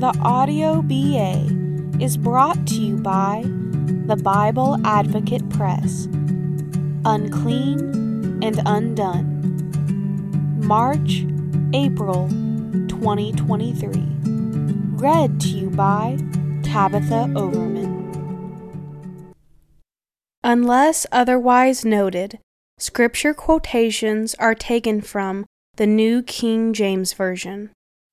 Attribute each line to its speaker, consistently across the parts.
Speaker 1: The Audio BA is brought to you by the Bible Advocate Press. Unclean and Undone. March, April 2023. Read to you by Tabitha Overman. Unless otherwise noted, scripture quotations are taken from the New King James Version.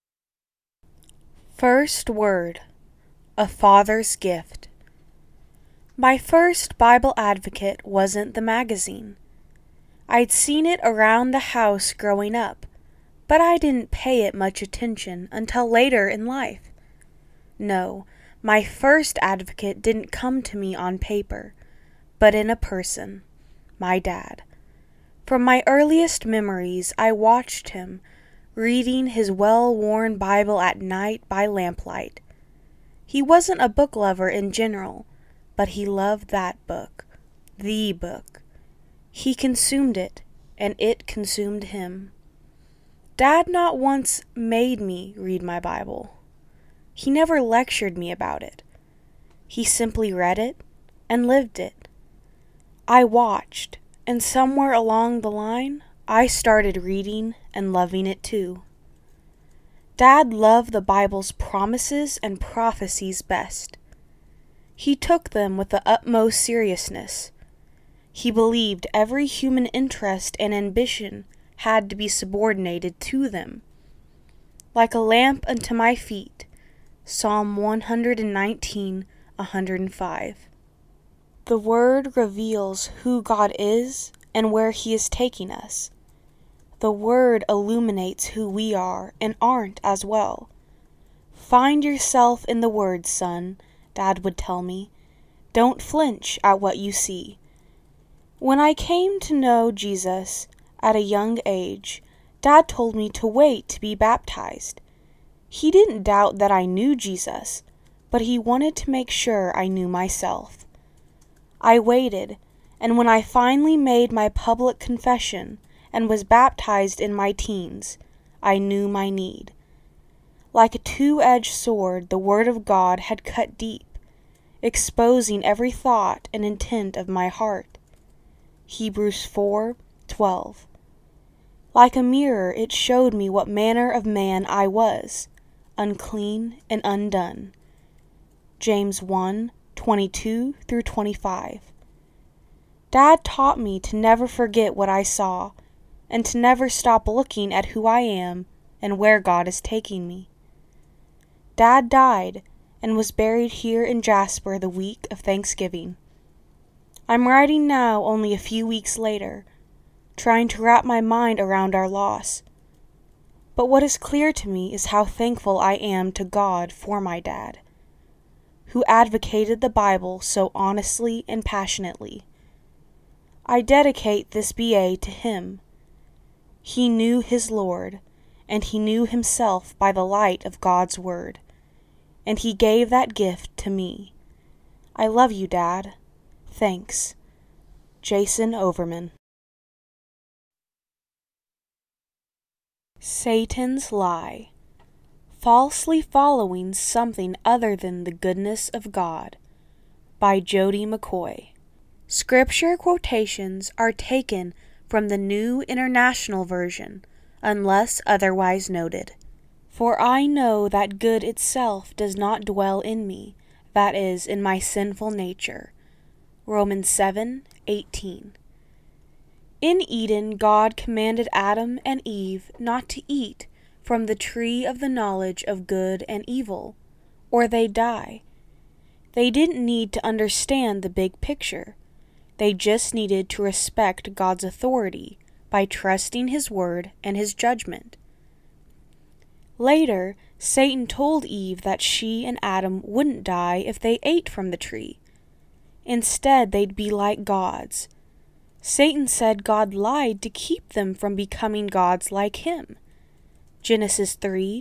Speaker 1: First word, a father's gift. My first Bible Advocate wasn't the magazine. I'd seen it around the house growing up, but I didn't pay it much attention until later in life. No, my first advocate didn't come to me on paper, but in a person, my dad. From my earliest memories, I watched him reading his well-worn Bible at night by lamplight. He wasn't a book lover in general, but he loved that book, the book. He consumed it, and it consumed him. Dad not once made me read my Bible. He never lectured me about it. He simply read it and lived it. I watched, and somewhere along the line, I started reading and loving it too. Dad loved the Bible's promises and prophecies best. He took them with the utmost seriousness. He believed every human interest and ambition had to be subordinated to them. Like a lamp unto my feet, Psalm 119:105. The Word reveals who God is and where He is taking us. The Word illuminates who we are and aren't as well. Find yourself in the Word, son, Dad would tell me. Don't flinch at what you see. When I came to know Jesus at a young age, Dad told me to wait to be baptized. He didn't doubt that I knew Jesus, but he wanted to make sure I knew myself. I waited, and when I finally made my public confession and was baptized in my teens, I knew my need. Like a two-edged sword, the Word of God had cut deep, exposing every thought and intent of my heart. Hebrews 4:12. Like a mirror, it showed me what manner of man I was, unclean and undone. James 1:22-25. Dad taught me to never forget what I saw, and to never stop looking at who I am and where God is taking me. Dad died and was buried here in Jasper the week of Thanksgiving. I'm writing now only a few weeks later, trying to wrap my mind around our loss. But what is clear to me is how thankful I am to God for my dad, who advocated the Bible so honestly and passionately. I dedicate this BA to him. He knew his Lord, and he knew himself by the light of God's Word, and he gave that gift to me. I love you, Dad. Thanks. Jason Overman. Satan's Lie. Falsely Following Something Other Than the Goodness of God, by Jody McCoy. Scripture quotations are taken from the New International Version, unless otherwise noted. For I know that good itself does not dwell in me, that is, in my sinful nature. Romans 7:18. In Eden, God commanded Adam and Eve not to eat from the tree of the knowledge of good and evil, or they'd die. They didn't need to understand the big picture. They just needed to respect God's authority by trusting His Word and His judgment. Later, Satan told Eve that she and Adam wouldn't die if they ate from the tree. Instead, they'd be like gods. Satan said God lied to keep them from becoming gods like him. Genesis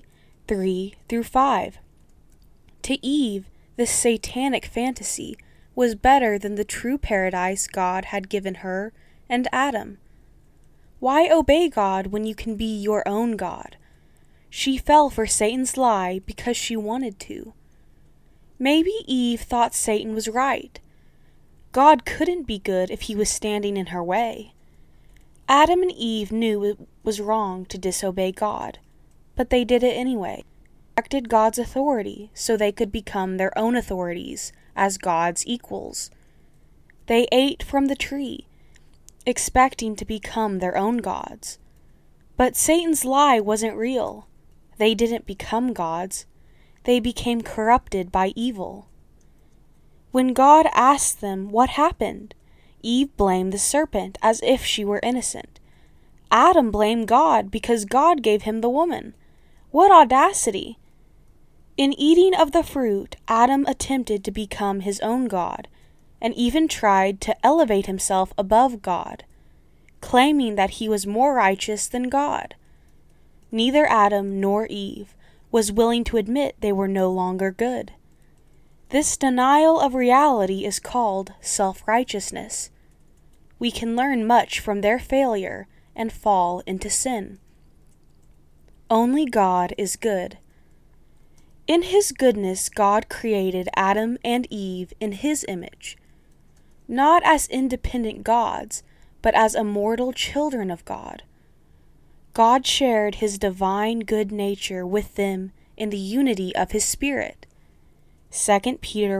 Speaker 1: 3:3-5. To Eve, this satanic fantasy was better than the true paradise God had given her and Adam. Why obey God when you can be your own God? She fell for Satan's lie because she wanted to. Maybe Eve thought Satan was right. God couldn't be good if he was standing in her way. Adam and Eve knew it was wrong to disobey God, but they did it anyway. They rejected God's authority so they could become their own authorities as God's equals. They ate from the tree, expecting to become their own gods. But Satan's lie wasn't real. They didn't become gods. They became corrupted by evil. When God asked them what happened, Eve blamed the serpent as if she were innocent. Adam blamed God because God gave him the woman. What audacity! In eating of the fruit, Adam attempted to become his own God, and even tried to elevate himself above God, claiming that he was more righteous than God. Neither Adam nor Eve was willing to admit they were no longer good. This denial of reality is called self-righteousness. We can learn much from their failure and fall into sin. Only God is good. In His goodness, God created Adam and Eve in His image, not as independent gods, but as immortal children of God. God shared His divine good nature with them in the unity of His Spirit. 2 Peter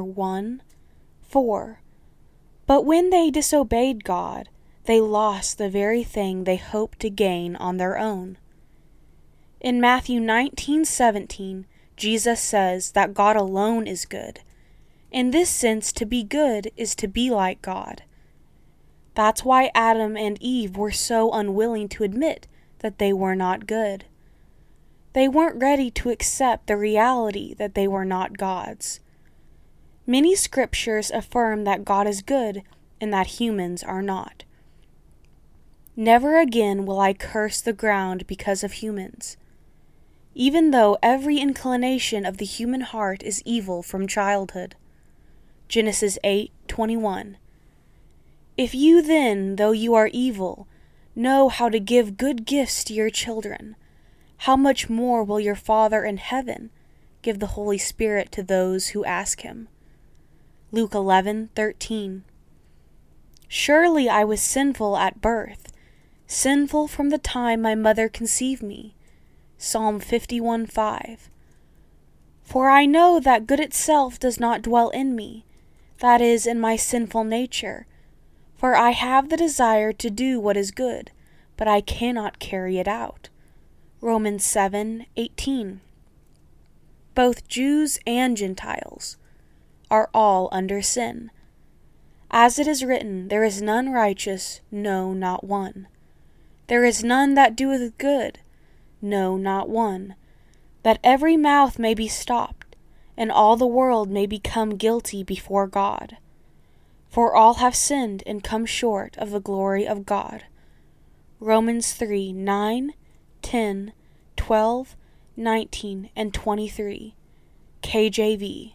Speaker 1: 1:4. But when they disobeyed God, they lost the very thing they hoped to gain on their own. In Matthew 19:17, Jesus says that God alone is good. In this sense, to be good is to be like God. That's why Adam and Eve were so unwilling to admit that they were not good. They weren't ready to accept the reality that they were not gods. Many scriptures affirm that God is good and that humans are not. Never again will I curse the ground because of humans, even though every inclination of the human heart is evil from childhood. Genesis 8:21. If you then, though you are evil, know how to give good gifts to your children, how much more will your Father in heaven give the Holy Spirit to those who ask Him? Luke 11:13. Surely I was sinful at birth, sinful from the time my mother conceived me. Psalm 51:5. For I know that good itself does not dwell in me, that is, in my sinful nature. For I have the desire to do what is good, but I cannot carry it out. Romans 7:18. Both Jews and Gentiles are all under sin. As it is written, there is none righteous, no, not one. There is none that doeth good, no, not one. That every mouth may be stopped, and all the world may become guilty before God. For all have sinned and come short of the glory of God. Romans 3:9, 10, 12, 19, and 23. KJV.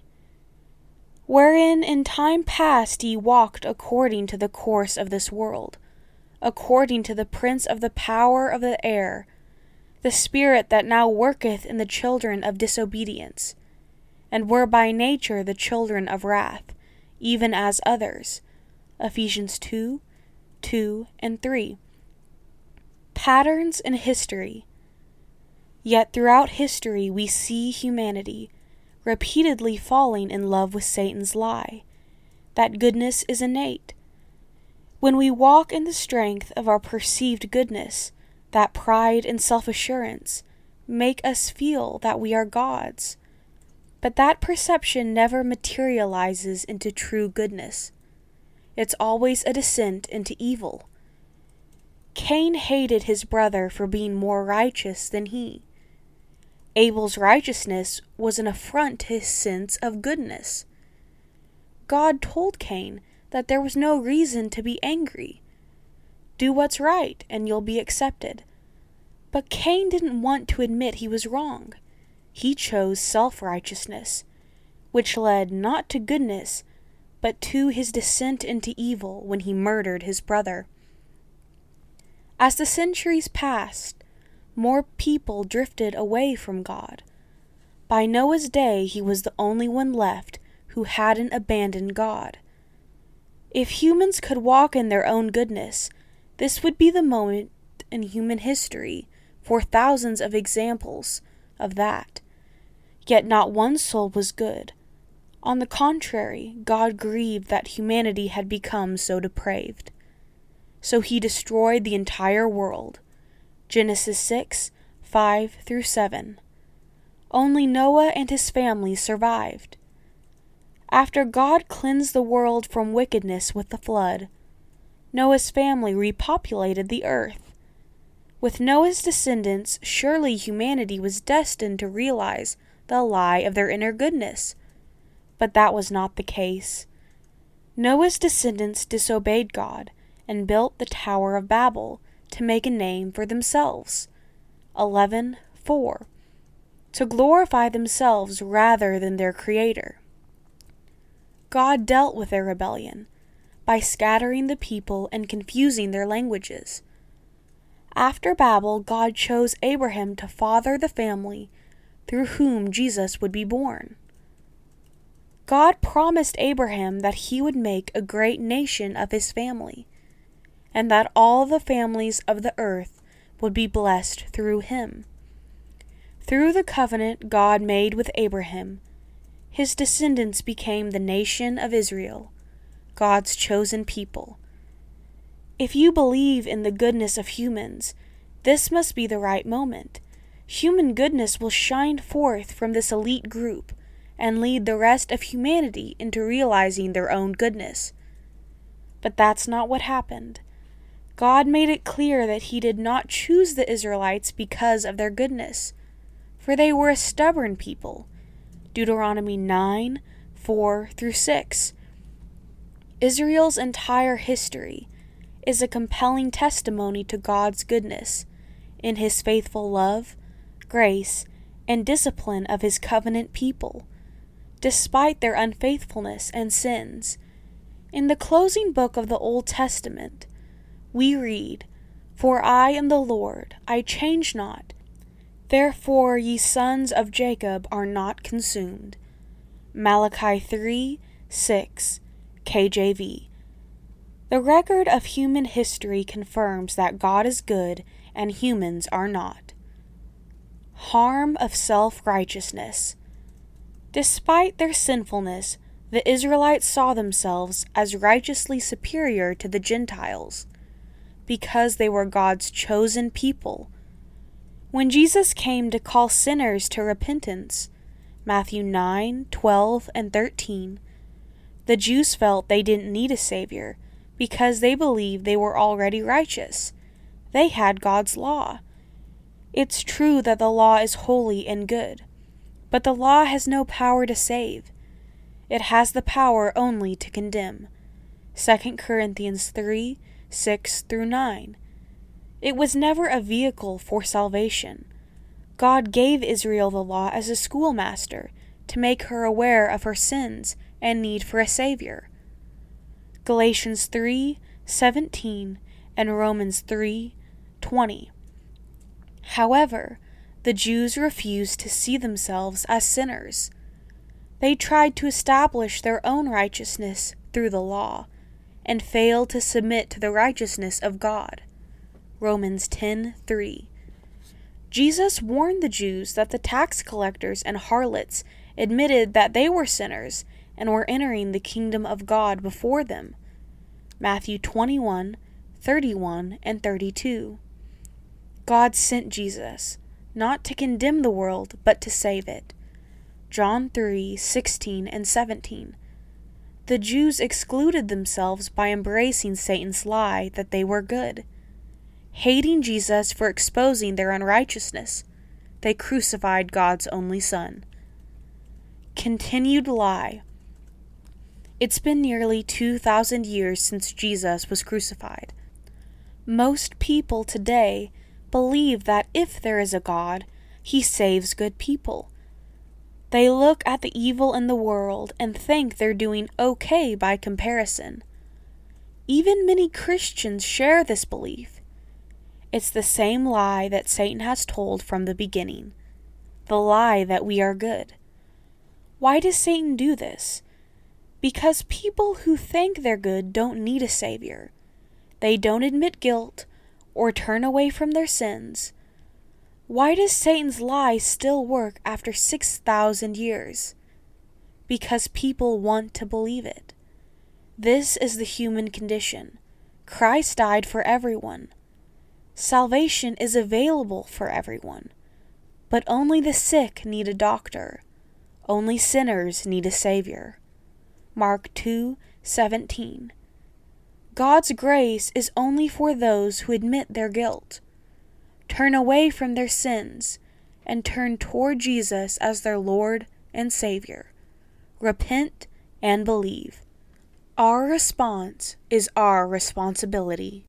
Speaker 1: Wherein in time past ye walked according to the course of this world, according to the prince of the power of the air, the spirit that now worketh in the children of disobedience, and were by nature the children of wrath, even as others. Ephesians 2:2 and 3. Patterns in history. Yet throughout history we see humanity repeatedly falling in love with Satan's lie, that goodness is innate. When we walk in the strength of our perceived goodness, that pride and self-assurance make us feel that we are gods. But that perception never materializes into true goodness. It's always a descent into evil. Cain hated his brother for being more righteous than he. Abel's righteousness was an affront to his sense of goodness. God told Cain that there was no reason to be angry. Do what's right and you'll be accepted. But Cain didn't want to admit he was wrong. He chose self-righteousness, which led not to goodness, but to his descent into evil when he murdered his brother. As the centuries passed, more people drifted away from God. By Noah's day, he was the only one left who hadn't abandoned God. If humans could walk in their own goodness, this would be the moment in human history for thousands of examples of that. Yet not one soul was good. On the contrary, God grieved that humanity had become so depraved. So he destroyed the entire world. Genesis 6, 5-7. Only Noah and his family survived. After God cleansed the world from wickedness with the flood, Noah's family repopulated the earth. With Noah's descendants, surely humanity was destined to realize the lie of their inner goodness. But that was not the case. Noah's descendants disobeyed God and built the Tower of Babel to make a name for themselves. 11:4. To glorify themselves rather than their Creator. God dealt with their rebellion by scattering the people and confusing their languages. After Babel, God chose Abraham to father the family through whom Jesus would be born. God promised Abraham that he would make a great nation of his family, and that all the families of the earth would be blessed through him. Through the covenant God made with Abraham, his descendants became the nation of Israel, God's chosen people. If you believe in the goodness of humans, this must be the right moment. Human goodness will shine forth from this elite group and lead the rest of humanity into realizing their own goodness. But that's not what happened. God made it clear that he did not choose the Israelites because of their goodness, for they were a stubborn people. Deuteronomy 9:4-6. Israel's entire history is a compelling testimony to God's goodness in his faithful love, grace, and discipline of his covenant people, despite their unfaithfulness and sins. In the closing book of the Old Testament, we read, "For I am the Lord, I change not. Therefore ye sons of Jacob are not consumed." Malachi 3:6, KJV. The record of human history confirms that God is good and humans are not. Harm of self-righteousness. Despite their sinfulness, the Israelites saw themselves as righteously superior to the Gentiles, because they were God's chosen people. When Jesus came to call sinners to repentance, Matthew 9:12-13, the Jews felt they didn't need a Savior because they believed they were already righteous. They had God's law. It's true that the law is holy and good, but the law has no power to save. It has the power only to condemn. 2 Corinthians 3:6-9. It was never a vehicle for salvation. God gave Israel the law as a schoolmaster to make her aware of her sins and need for a Savior. Galatians 3:17 and Romans 3:20. However, the Jews refused to see themselves as sinners. They tried to establish their own righteousness through the law, and failed to submit to the righteousness of God. Romans 10:3. Jesus warned the Jews that the tax collectors and harlots admitted that they were sinners and were entering the kingdom of God before them. Matthew 21:31-32. God sent Jesus, not to condemn the world, but to save it. John 3:16-17. The Jews excluded themselves by embracing Satan's lie that they were good. Hating Jesus for exposing their unrighteousness, they crucified God's only Son. Continued lie. It's been nearly 2,000 years since Jesus was crucified. Most people today believe that if there is a God, he saves good people. They look at the evil in the world and think they're doing okay by comparison. Even many Christians share this belief. It's the same lie that Satan has told from the beginning, the lie that we are good. Why does Satan do this? Because people who think they're good don't need a savior. They don't admit guilt or turn away from their sins. Why does Satan's lie still work after 6,000 years? Because people want to believe it. This is the human condition. Christ died for everyone. Salvation is available for everyone. But only the sick need a doctor. Only sinners need a savior. Mark 2:17. God's grace is only for those who admit their guilt, turn away from their sins, and turn toward Jesus as their Lord and Savior. Repent and believe. Our response is our responsibility.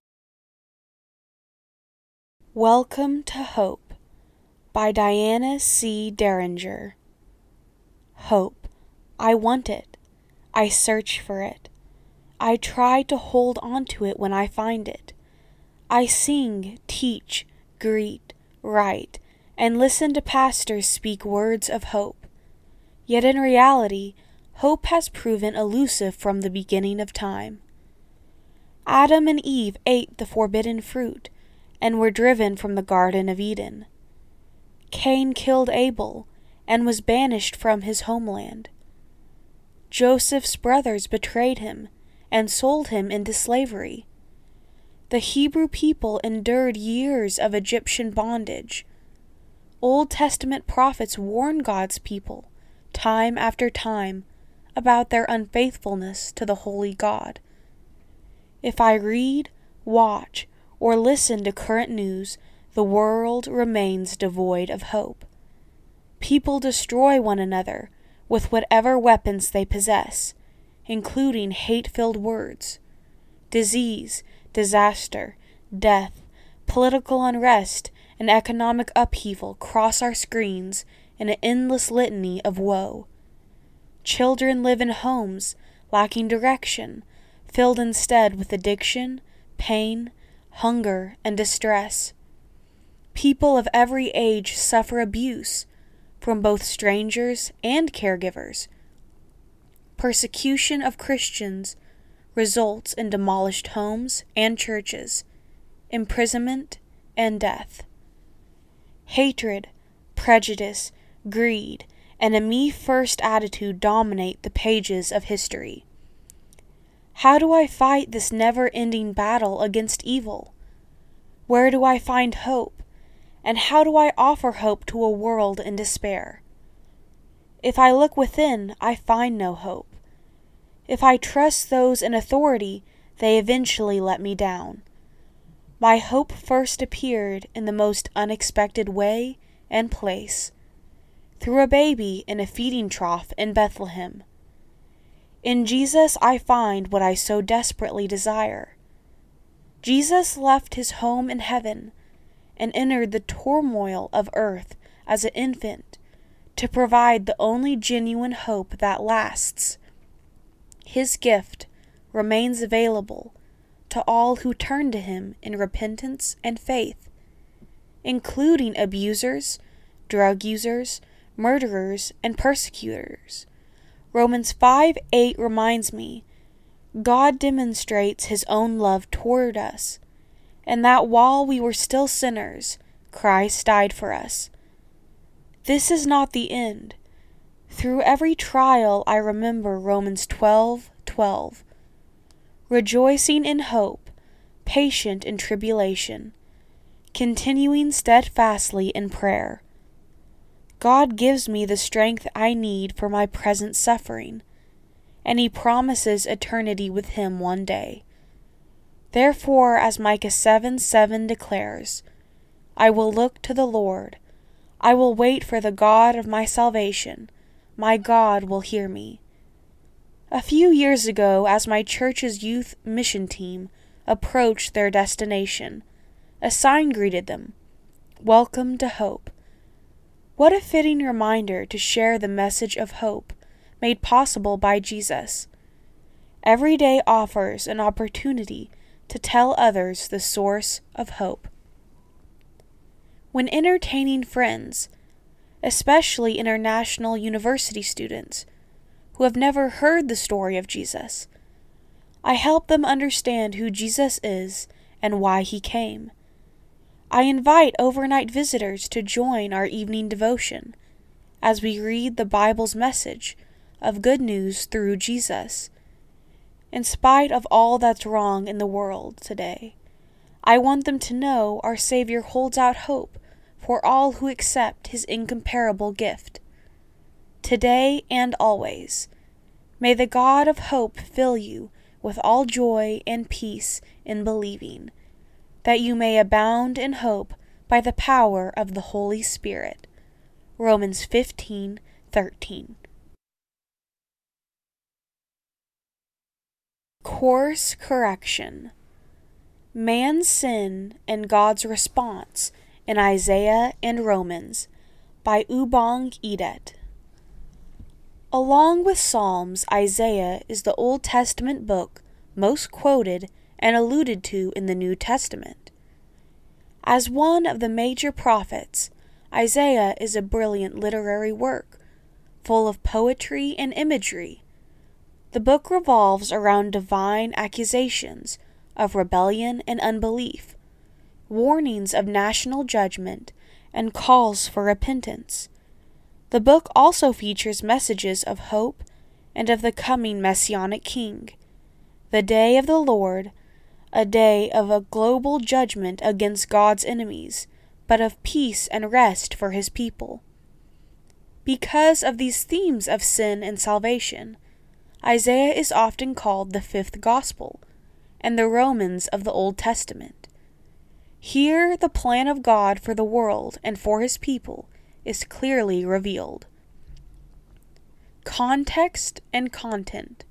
Speaker 1: Welcome to Hope by Diana C. Derringer. Hope. I want it. I search for it. I try to hold on to it when I find it. I sing, teach, greet, write, and listen to pastors speak words of hope. Yet in reality, hope has proven elusive from the beginning of time. Adam and Eve ate the forbidden fruit and were driven from the Garden of Eden. Cain killed Abel and was banished from his homeland. Joseph's brothers betrayed him and sold him into slavery. The Hebrew people endured years of Egyptian bondage. Old Testament prophets warned God's people, time after time, about their unfaithfulness to the holy God. If I read, watch, or listen to current news, the world remains devoid of hope. People destroy one another with whatever weapons they possess, including hate-filled words. Disease, disaster, death, political unrest, and economic upheaval cross our screens in an endless litany of woe. Children live in homes lacking direction, filled instead with addiction, pain, hunger, and distress. People of every age suffer abuse from both strangers and caregivers. Persecution of Christians results in demolished homes and churches, imprisonment, and death. Hatred, prejudice, greed, and a me-first attitude dominate the pages of history. How do I fight this never-ending battle against evil? Where do I find hope? And how do I offer hope to a world in despair? If I look within, I find no hope. If I trust those in authority, they eventually let me down. My hope first appeared in the most unexpected way and place, through a baby in a feeding trough in Bethlehem. In Jesus I find what I so desperately desire. Jesus left his home in heaven and entered the turmoil of earth as an infant to provide the only genuine hope that lasts. His gift remains available to all who turn to him in repentance and faith, including abusers, drug users, murderers, and persecutors. Romans 5:8 reminds me, God demonstrates his own love toward us, and that while we were still sinners, Christ died for us. This is not the end. Through every trial I remember Romans 12:12, rejoicing in hope, patient in tribulation, continuing steadfastly in prayer. God gives me the strength I need for my present suffering, and he promises eternity with him one day. Therefore, as Micah 7:7 declares, I will look to the Lord. I will wait for the God of my salvation. My God will hear me. A few years ago, as my church's youth mission team approached their destination, a sign greeted them, Welcome to Hope. What a fitting reminder to share the message of hope made possible by Jesus. Every day offers an opportunity to tell others the source of hope. When entertaining friends, especially international university students who have never heard the story of Jesus, I help them understand who Jesus is and why he came. I invite overnight visitors to join our evening devotion as we read the Bible's message of good news through Jesus. In spite of all that's wrong in the world today, I want them to know our Savior holds out hope for all who accept his incomparable gift. Today and always, may the God of hope fill you with all joy and peace in believing, that you may abound in hope by the power of the Holy Spirit. Romans 15:13. Course Correction. Man's Sin and God's Response in Isaiah and Romans by Ubong Edet. Along with Psalms, Isaiah is the Old Testament book most quoted and alluded to in the New Testament. As one of the major prophets, Isaiah is a brilliant literary work, full of poetry and imagery. The book revolves around divine accusations of rebellion and unbelief, warnings of national judgment, and calls for repentance. The book also features messages of hope and of the coming Messianic King, the day of the Lord, a day of a global judgment against God's enemies, but of peace and rest for his people. Because of these themes of sin and salvation, Isaiah is often called the fifth gospel and the Romans of the Old Testament. Here, the plan of God for the world and for his people is clearly revealed. Context and content.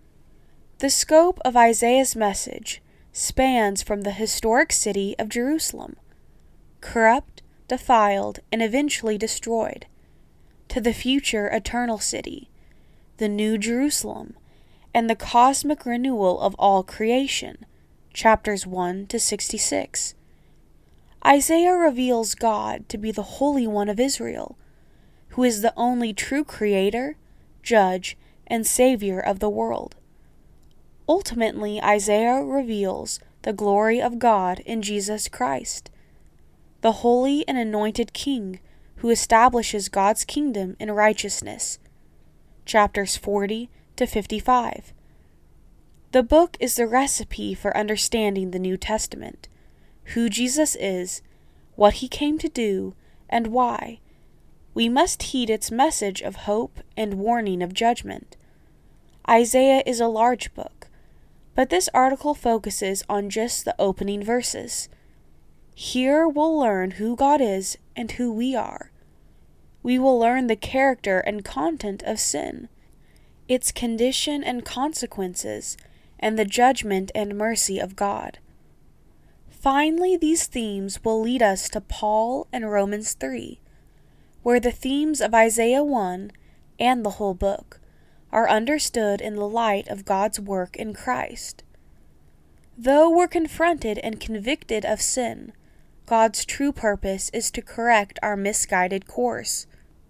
Speaker 1: The scope of Isaiah's message spans from the historic city of Jerusalem, corrupt, defiled, and eventually destroyed, to the future eternal city, the New Jerusalem, and the cosmic renewal of all creation, chapters 1 to 66. Isaiah reveals God to be the Holy One of Israel, who is the only true Creator, Judge, and Savior of the world. Ultimately, Isaiah reveals the glory of God in Jesus Christ, the holy and anointed King who establishes God's kingdom in righteousness, chapters 40 to 55. The book is the recipe for understanding the New Testament, who Jesus is, what he came to do, and why. We must heed its message of hope and warning of judgment. Isaiah is a large book, but this article focuses on just the opening verses. Here we'll learn who God is and who we are. We will learn the character and content of sin, its condition and consequences, and the judgment and mercy of God. Finally, these themes will lead us to Paul and Romans 3, where the themes of Isaiah 1 and the whole book are understood in the light of God's work in Christ. Though we're confronted and convicted of sin, God's true purpose is to correct our misguided course.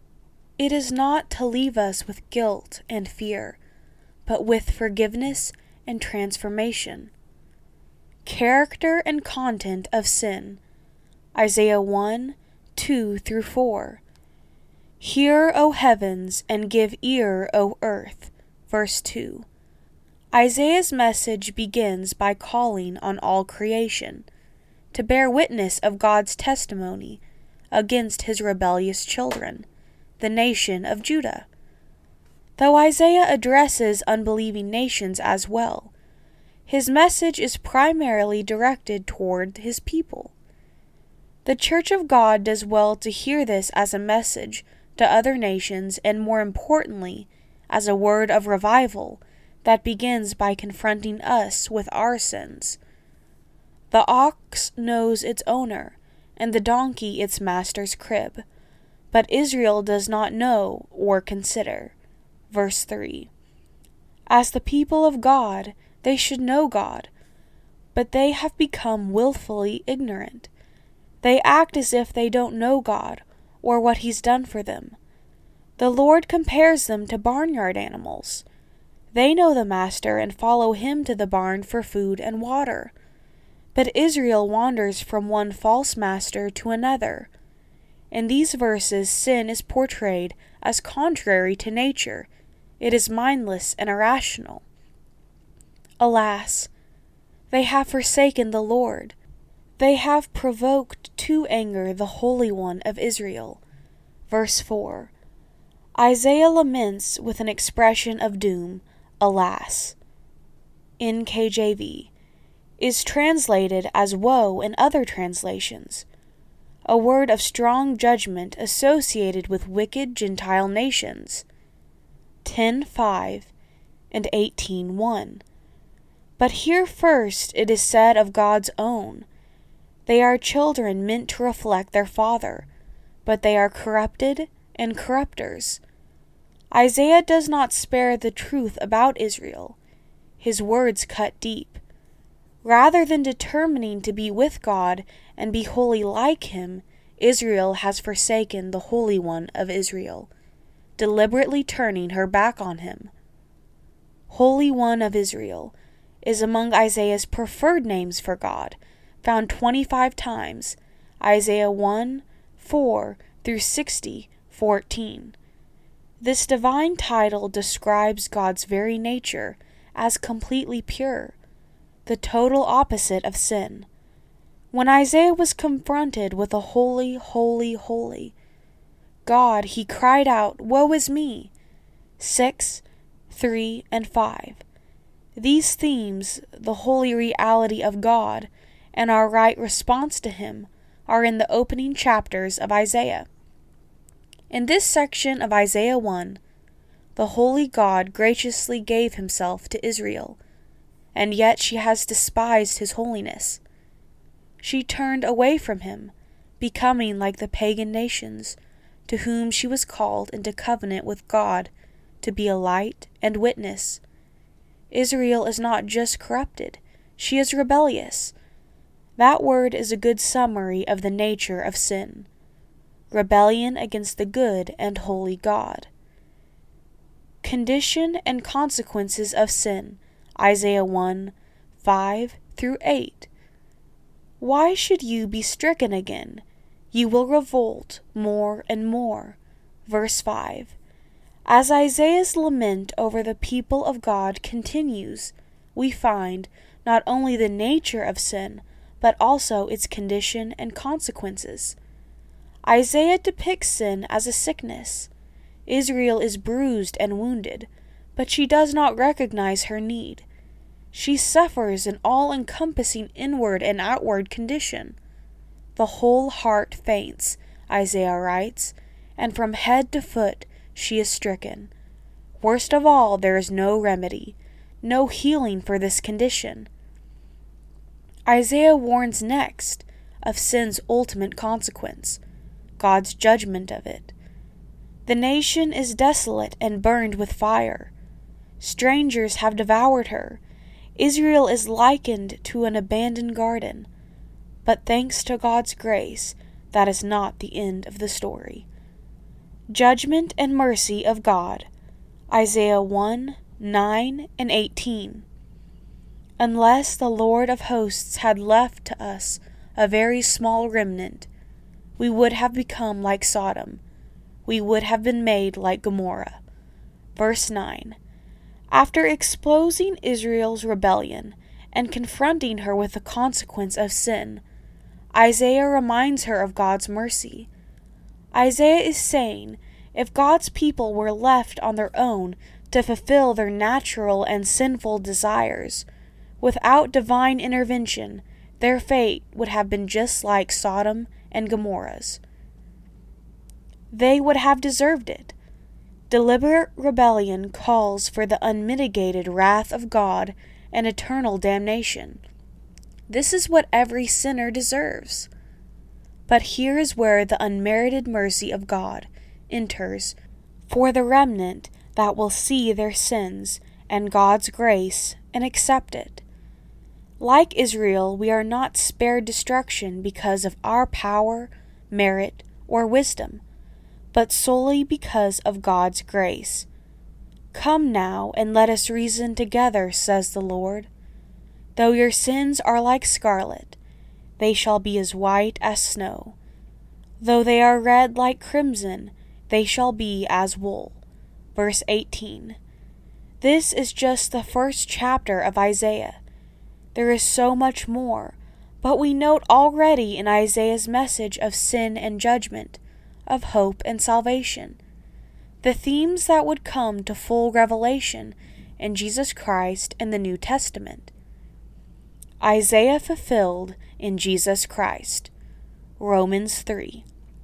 Speaker 1: It is not to leave us with guilt and fear, but with forgiveness and transformation. Character and content of sin. Isaiah 1, 2 through 4. Hear, O heavens, and give ear, O earth. Verse 2. Isaiah's message begins by calling on all creation to bear witness of God's testimony against his rebellious children, the nation of Judah. Though Isaiah addresses unbelieving nations as well, his message is primarily directed toward his people. The Church of God does well to hear this as a message to other nations and, more importantly, as a word of revival that begins by confronting us with our sins. The ox knows its owner, and the donkey its master's crib, but Israel does not know or consider. Verse 3. As the people of God, they should know God, but they have become willfully ignorant. They act as if they don't know God or what He's done for them. The Lord compares them to barnyard animals. They know the Master and follow Him to the barn for food and water. But Israel wanders from one false master to another. In these verses, sin is portrayed as contrary to nature. It is mindless and irrational. Alas, they have forsaken the Lord. They have provoked to anger the Holy One of Israel. Verse 4. Isaiah laments with an expression of doom, alas. NKJV is translated as woe in other translations, a word of strong judgment associated with wicked Gentile nations. 10:5 and 18:1. But here first it is said of God's own, they are children meant to reflect their Father, but they are corrupted and corrupters. Isaiah does not spare the truth about Israel. His words cut deep. Rather than determining to be with God and be holy like Him, Israel has forsaken the Holy One of Israel, deliberately turning her back on Him. Holy One of Israel is among Isaiah's preferred names for God, found 25 times, Isaiah 1:4-60:14. This divine title describes God's very nature as completely pure, the total opposite of sin. When Isaiah was confronted with a holy, holy, holy God, he cried out, "Woe is me!" 6, 3, and 5. These themes, the holy reality of God, and our right response to Him, are in the opening chapters of Isaiah. In this section of Isaiah 1, the holy God graciously gave Himself to Israel, and yet she has despised His holiness. She turned away from Him, becoming like the pagan nations, to whom she was called into covenant with God to be a light and witness. Israel is not just corrupted, she is rebellious. That word is a good summary of the nature of sin. Rebellion against the good and holy God. Condition and consequences of sin, Isaiah 1:5-8. Why should you be stricken again? You will revolt more and more. Verse 5. As Isaiah's lament over the people of God continues, we find not only the nature of sin, but also its condition and consequences. Isaiah depicts sin as a sickness. Israel is bruised and wounded, but she does not recognize her need. She suffers an all-encompassing inward and outward condition. The whole heart faints, Isaiah writes, and from head to foot she is stricken. Worst of all, there is no remedy, no healing for this condition. Isaiah warns next of sin's ultimate consequence, God's judgment of it. The nation is desolate and burned with fire. Strangers have devoured her. Israel is likened to an abandoned garden. But thanks to God's grace, that is not the end of the story. Judgment and mercy of God, Isaiah 1:9-18. Unless the Lord of hosts had left to us a very small remnant, we would have become like Sodom. We would have been made like Gomorrah. Verse 9. After exposing Israel's rebellion and confronting her with the consequence of sin, Isaiah reminds her of God's mercy. Isaiah is saying, if God's people were left on their own to fulfill their natural and sinful desires, without divine intervention, their fate would have been just like Sodom and Gomorrah's. They would have deserved it. Deliberate rebellion calls for the unmitigated wrath of God and eternal damnation. This is what every sinner deserves. But here is where the unmerited mercy of God enters for the remnant that will see their sins and God's grace and accept it. Like Israel, we are not spared destruction because of our power, merit, or wisdom, but solely because of God's grace. Come now, and let us reason together, says the Lord. Though your sins are like scarlet, they shall be as white as snow. Though they are red like crimson, they shall be as wool. Verse 18. This is just the first chapter of Isaiah. There is so much more, but we note already in Isaiah's message of sin and judgment, of hope and salvation, the themes that would come to full revelation in Jesus Christ in the New Testament. Isaiah fulfilled in Jesus Christ. Romans 3.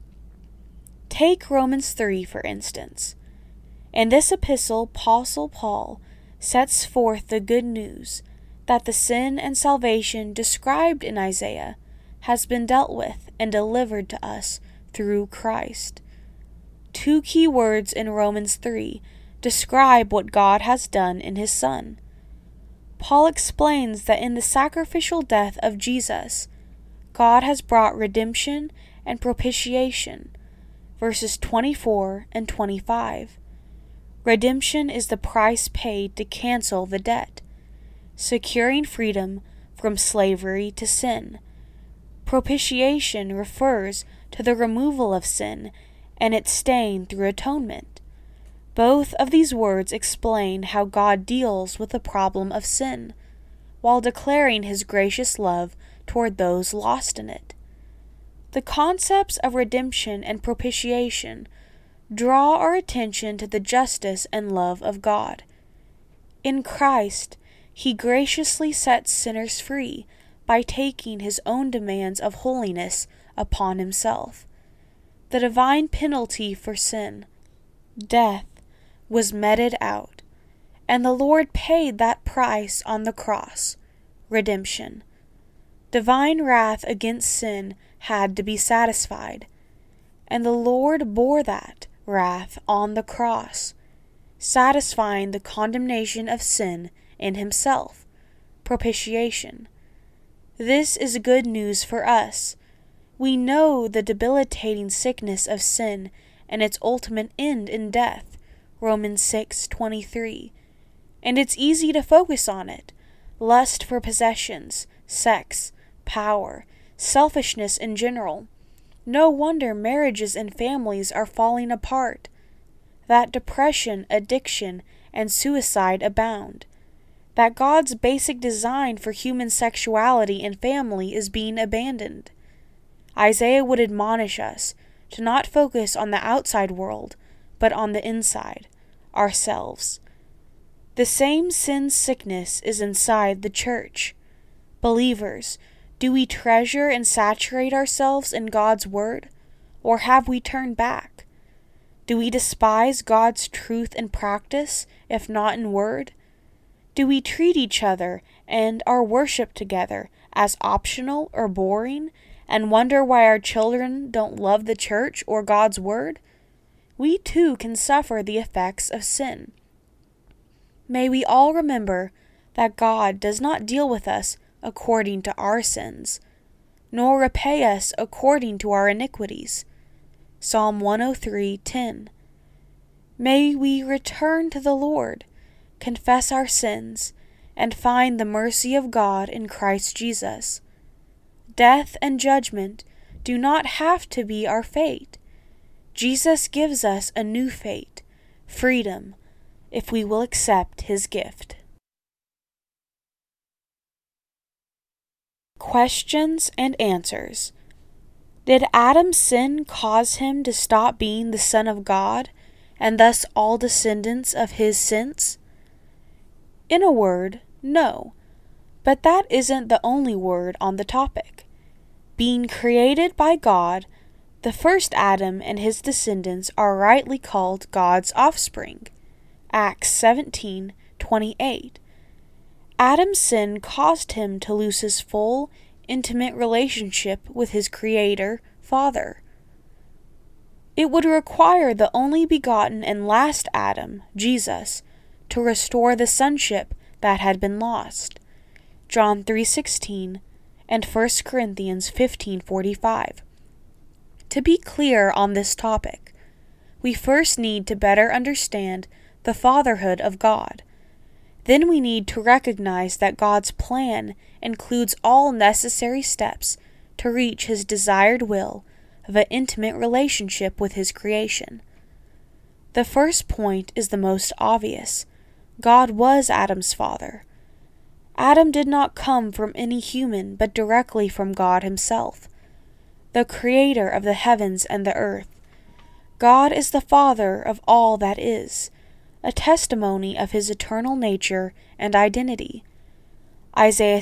Speaker 1: Take Romans 3 for instance. In this epistle, Apostle Paul sets forth the good news that the sin and salvation described in Isaiah has been dealt with and delivered to us through Christ. Two key words in Romans 3 describe what God has done in His Son. Paul explains that in the sacrificial death of Jesus, God has brought redemption and propitiation, verses 24 and 25. Redemption is the price paid to cancel the debt, securing freedom from slavery to sin. Propitiation refers to the removal of sin and its stain through atonement. Both of these words explain how God deals with the problem of sin, while declaring His gracious love toward those lost in it. The concepts of redemption and propitiation draw our attention to the justice and love of God. In Christ, He graciously sets sinners free by taking His own demands of holiness upon Himself. The divine penalty for sin, death, was meted out, and the Lord paid that price on the cross, redemption. Divine wrath against sin had to be satisfied, and the Lord bore that wrath on the cross, satisfying the condemnation of sin in Himself, propitiation. This is good news for us. We know the debilitating sickness of sin and its ultimate end in death, Romans 6:23, and it's easy to focus on it. Lust for possessions, sex, power, selfishness in general. No wonder marriages and families are falling apart. That depression, addiction, and suicide abound. That God's basic design for human sexuality and family is being abandoned. Isaiah would admonish us to not focus on the outside world, but on the inside, ourselves. The same sin sickness is inside the church. Believers, do we treasure and saturate ourselves in God's Word, or have we turned back? Do we despise God's truth and practice, if not in word? Do we treat each other and our worship together as optional or boring, and wonder why our children don't love the church or God's Word? We too can suffer the effects of sin. May we all remember that God does not deal with us according to our sins, nor repay us according to our iniquities. Psalm 103:10. May we return to the Lord, confess our sins, and find the mercy of God in Christ Jesus. Death and judgment do not have to be our fate. Jesus gives us a new fate, freedom, if we will accept His gift. Questions and answers. Did Adam's sin cause him to stop being the Son of God, and thus all descendants of his since? In a word, no. But that isn't the only word on the topic. Being created by God, the first Adam and his descendants are rightly called God's offspring. Acts 17:28. Adam's sin caused him to lose his full, intimate relationship with his Creator, Father. It would require the only begotten and last Adam, Jesus, to restore the sonship that had been lost. John 3:16, and 1 Corinthians 15:45. To be clear on this topic, we first need to better understand the fatherhood of God. Then we need to recognize that God's plan includes all necessary steps to reach His desired will of an intimate relationship with His creation. The first point is the most obvious. God was Adam's father. Adam did not come from any human, but directly from God Himself, the Creator of the heavens and the earth. God is the Father of all that is, a testimony of His eternal nature and identity. Isaiah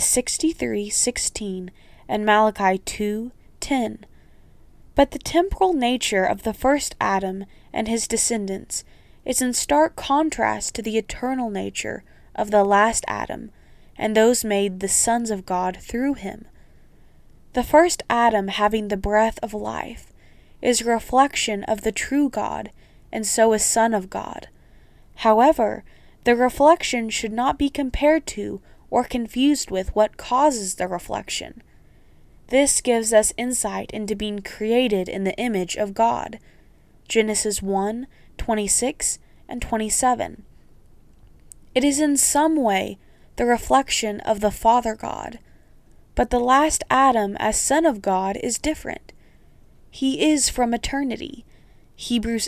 Speaker 1: 63:16 and Malachi 2:10. But the temporal nature of the first Adam and his descendants is in stark contrast to the eternal nature of the last Adam and those made the sons of God through him. The first Adam, having the breath of life, is a reflection of the true God, and so a son of God. However, the reflection should not be compared to or confused with what causes the reflection. This gives us insight into being created in the image of God. Genesis 1:26 and 27. It is in some way the reflection of the Father God, but the last Adam as Son of God is different. He is from eternity. Hebrews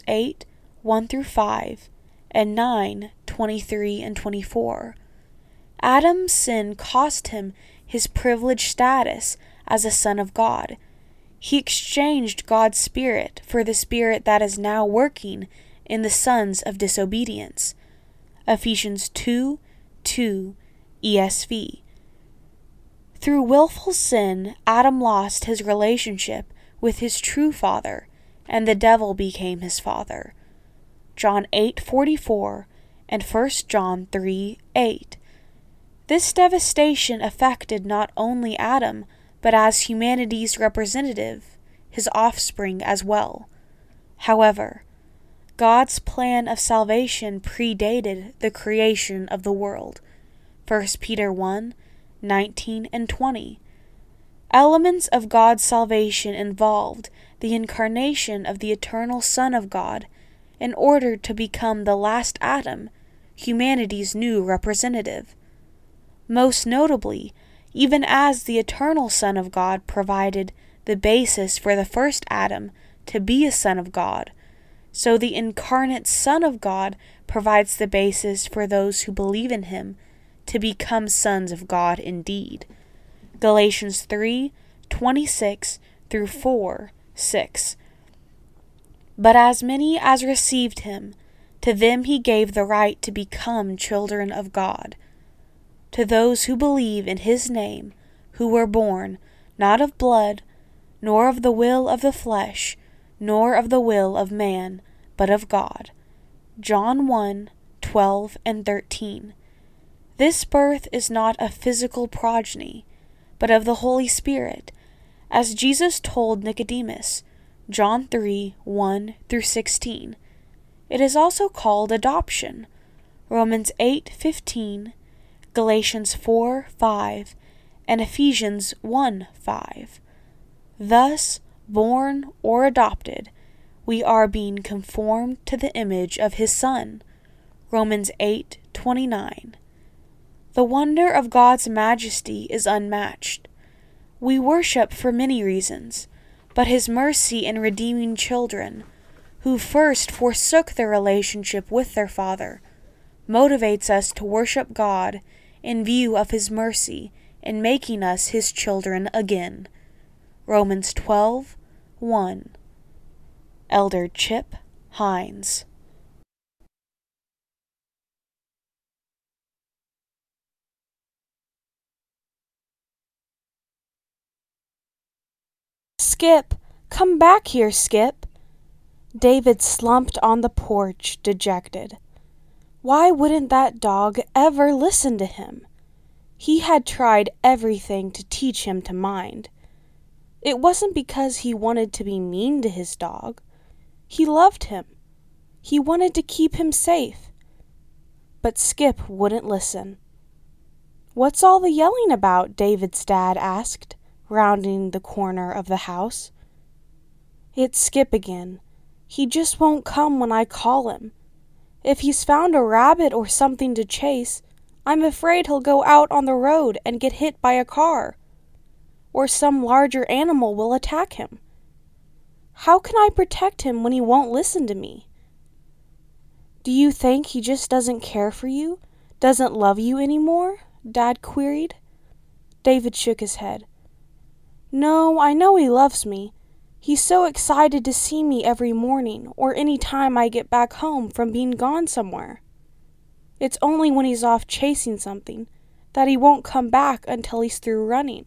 Speaker 1: 8:1-5 and 9:23 and 24. Adam's sin cost him his privileged status as a son of God. He exchanged God's Spirit for the spirit that is now working in the sons of disobedience. Ephesians 2:2 ESV. Through willful sin, Adam lost his relationship with his true father, and the devil became his father. John 8:44 and 1 John 3:8. This devastation affected not only Adam, but as humanity's representative, his offspring as well. However, God's plan of salvation predated the creation of the world. 1 Peter 1:19 and 20. Elements of God's salvation involved the incarnation of the eternal Son of God in order to become the last Adam, humanity's new representative. Most notably, even as the eternal Son of God provided the basis for the first Adam to be a son of God, so the incarnate Son of God provides the basis for those who believe in Him to become sons of God indeed. Galatians 3:26-4:6. But as many as received Him, to them He gave the right to become children of God, to those who believe in His name, who were born, not of blood, nor of the will of the flesh, nor of the will of man, but of God. John 1:12 and 13. This birth is not a physical progeny, but of the Holy Spirit, as Jesus told Nicodemus, John 3:1-16. It is also called adoption, Romans 8:15, Galatians 4:5, and Ephesians 1:5. Thus, born or adopted, we are being conformed to the image of His Son, Romans 8:29. The wonder of God's majesty is unmatched. We worship for many reasons, but His mercy in redeeming children, who first forsook their relationship with their Father, motivates us to worship God in view of His mercy in making us His children again. Romans 12:1. Elder Chip Hines. Skip! Come back here, Skip! David slumped on the porch, dejected. Why wouldn't that dog ever listen to him? He had tried everything to teach him to mind. It wasn't because he wanted to be mean to his dog. He loved him. He wanted to keep him safe. But Skip wouldn't listen. "What's all the yelling about?" David's dad asked, rounding the corner of the house. "It's Skip again. He just won't come when I call him. If he's found a rabbit or something to chase, I'm afraid he'll go out on the road and get hit by a car, or some larger animal will attack him. How can I protect him when he won't listen to me?" "Do you think he just doesn't care for you, doesn't love you anymore?" Dad queried. David shook his head. "No, I know he loves me. He's so excited to see me every morning or any time I get back home from being gone somewhere. It's only when he's off chasing something that he won't come back until he's through running."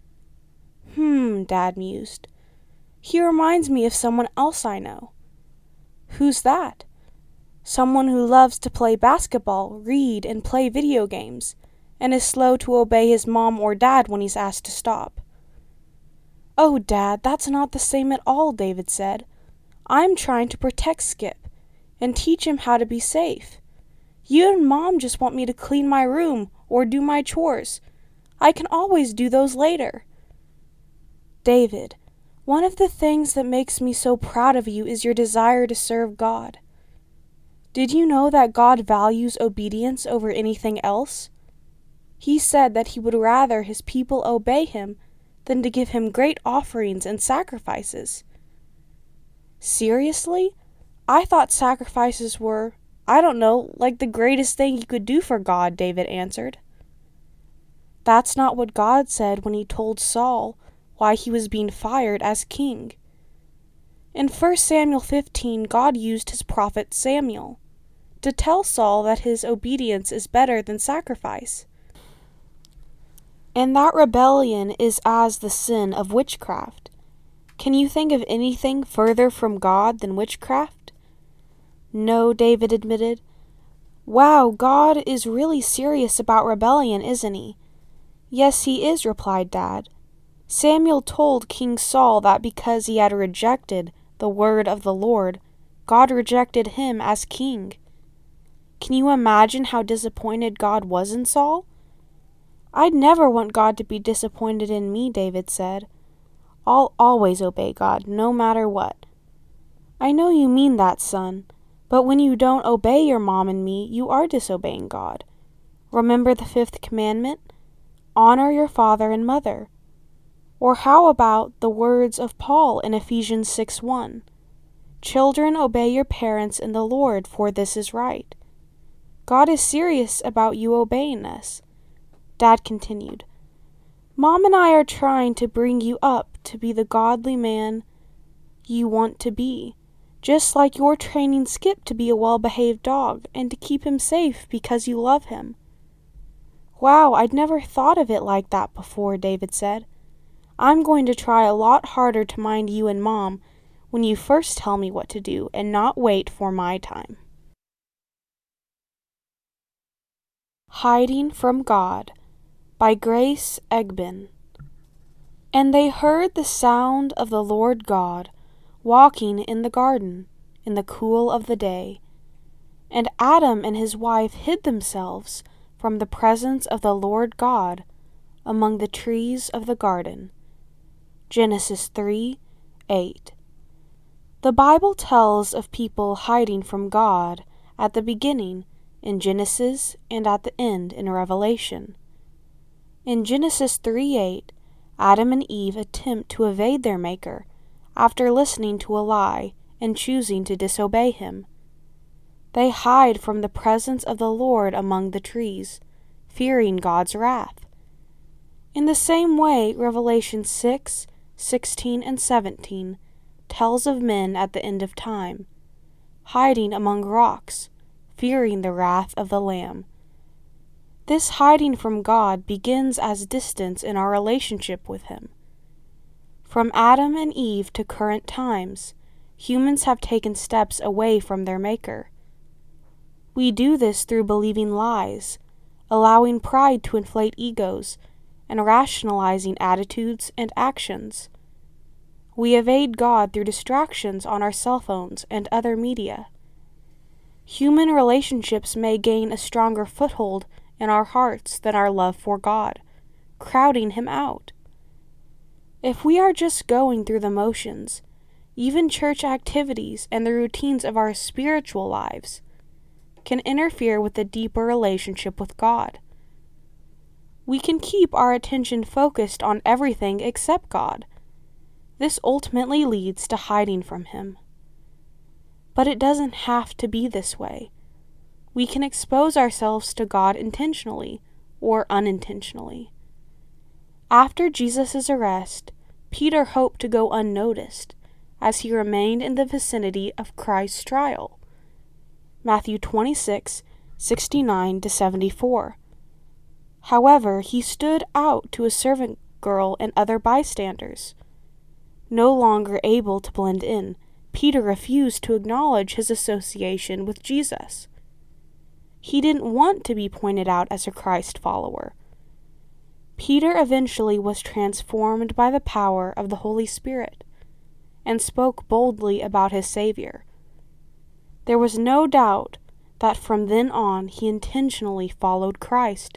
Speaker 1: Dad mused. "He reminds me of someone else I know." "Who's that?" "Someone who loves to play basketball, read, and play video games, and is slow to obey his mom or dad when he's asked to stop." "Oh, Dad, that's not the same at all," David said. "I'm trying to protect Skip and teach him how to be safe. You and Mom just want me to clean my room or do my chores. I can always do those later." "David, one of the things that makes me so proud of you is your desire to serve God. Did you know that God values obedience over anything else? He said that he would rather his people obey him than to give him great offerings and sacrifices." "Seriously? I thought sacrifices were, I don't know, like the greatest thing you could do for God," David answered. "That's not what God said when he told Saul why he was being fired as king. In 1 Samuel 15, God used his prophet Samuel to tell Saul that his obedience is better than sacrifice, and that rebellion is as the sin of witchcraft. Can you think of anything further from God than witchcraft?" "No," David admitted. "Wow, God is really serious about rebellion, isn't he?" "Yes, he is," replied Dad. "Samuel told King Saul that because he had rejected the word of the Lord, God rejected him as king. Can you imagine how disappointed God was in Saul?" "I'd never want God to be disappointed in me," David said. "I'll always obey God, no matter what." "I know you mean that, son, but when you don't obey your mom and me, you are disobeying God. Remember the 5th commandment? Honor your father and mother. Or how about the words of Paul in Ephesians 6:1? Children, obey your parents in the Lord, for this is right. God is serious about you obeying us." Dad continued, "Mom and I are trying to bring you up to be the godly man you want to be, just like you're training Skip to be a well-behaved dog and to keep him safe because you love him." "Wow, I'd never thought of it like that before," David said. "I'm going to try a lot harder to mind you and Mom when you first tell me what to do and not wait for my time." Hiding from God by Grace Egbin. And they heard the sound of the Lord God walking in the garden in the cool of the day. And Adam and his wife hid themselves from the presence of the Lord God among the trees of the garden. Genesis 3:8. The Bible tells of people hiding from God at the beginning in Genesis and at the end in Revelation. In Genesis 3:8, Adam and Eve attempt to evade their Maker after listening to a lie and choosing to disobey him. They hide from the presence of the Lord among the trees, fearing God's wrath. In the same way, Revelation 6:16 and 17 tells of men at the end of time, hiding among rocks, fearing the wrath of the Lamb. This hiding from God begins as distance in our relationship with him. From Adam and Eve to current times, humans have taken steps away from their Maker. We do this through believing lies, allowing pride to inflate egos, and rationalizing attitudes and actions. We evade God through distractions on our cell phones and other media. Human relationships may gain a stronger foothold in our hearts than our love for God, crowding Him out. If we are just going through the motions, even church activities and the routines of our spiritual lives can interfere with a deeper relationship with God. We can keep our attention focused on everything except God. This ultimately leads to hiding from Him. But it doesn't have to be this way. We can expose ourselves to God intentionally or unintentionally. After Jesus' arrest, Peter hoped to go unnoticed as he remained in the vicinity of Christ's trial. Matthew 26:69-74. However, he stood out to a servant girl and other bystanders. No longer able to blend in, Peter refused to acknowledge his association with Jesus. He didn't want to be pointed out as a Christ follower. Peter eventually was transformed by the power of the Holy Spirit and spoke boldly about his Savior. There was no doubt that from then on he intentionally followed Christ.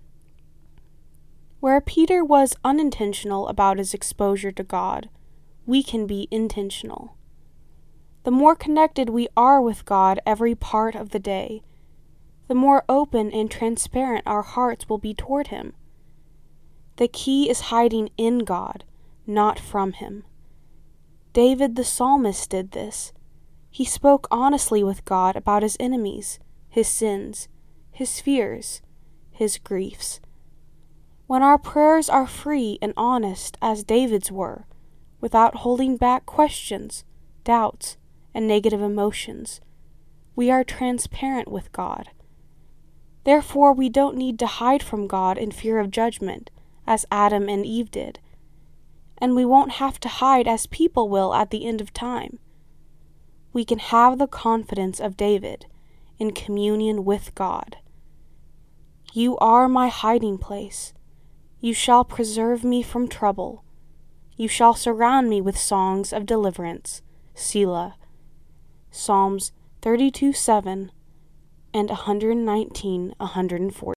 Speaker 1: Where Peter was unintentional about his exposure to God, we can be intentional. The more connected we are with God every part of the day, the more open and transparent our hearts will be toward Him. The key is hiding in God, not from Him. David the psalmist did this. He spoke honestly with God about his enemies, his sins, his fears, his griefs. When our prayers are free and honest as David's were, without holding back questions, doubts, and negative emotions, we are transparent with God. Therefore, we don't need to hide from God in fear of judgment, as Adam and Eve did. And we won't have to hide as people will at the end of time. We can have the confidence of David in communion with God. You are my hiding place. You shall preserve me from trouble. You shall surround me with songs of deliverance. Selah. Psalms 32:7 and 119:140.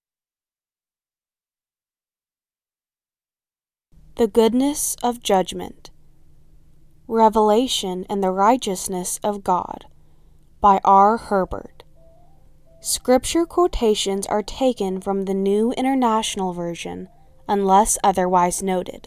Speaker 1: The goodness of judgment. Revelation and the righteousness of God by R. Herbert. Scripture quotations are taken from the New International Version, unless otherwise noted.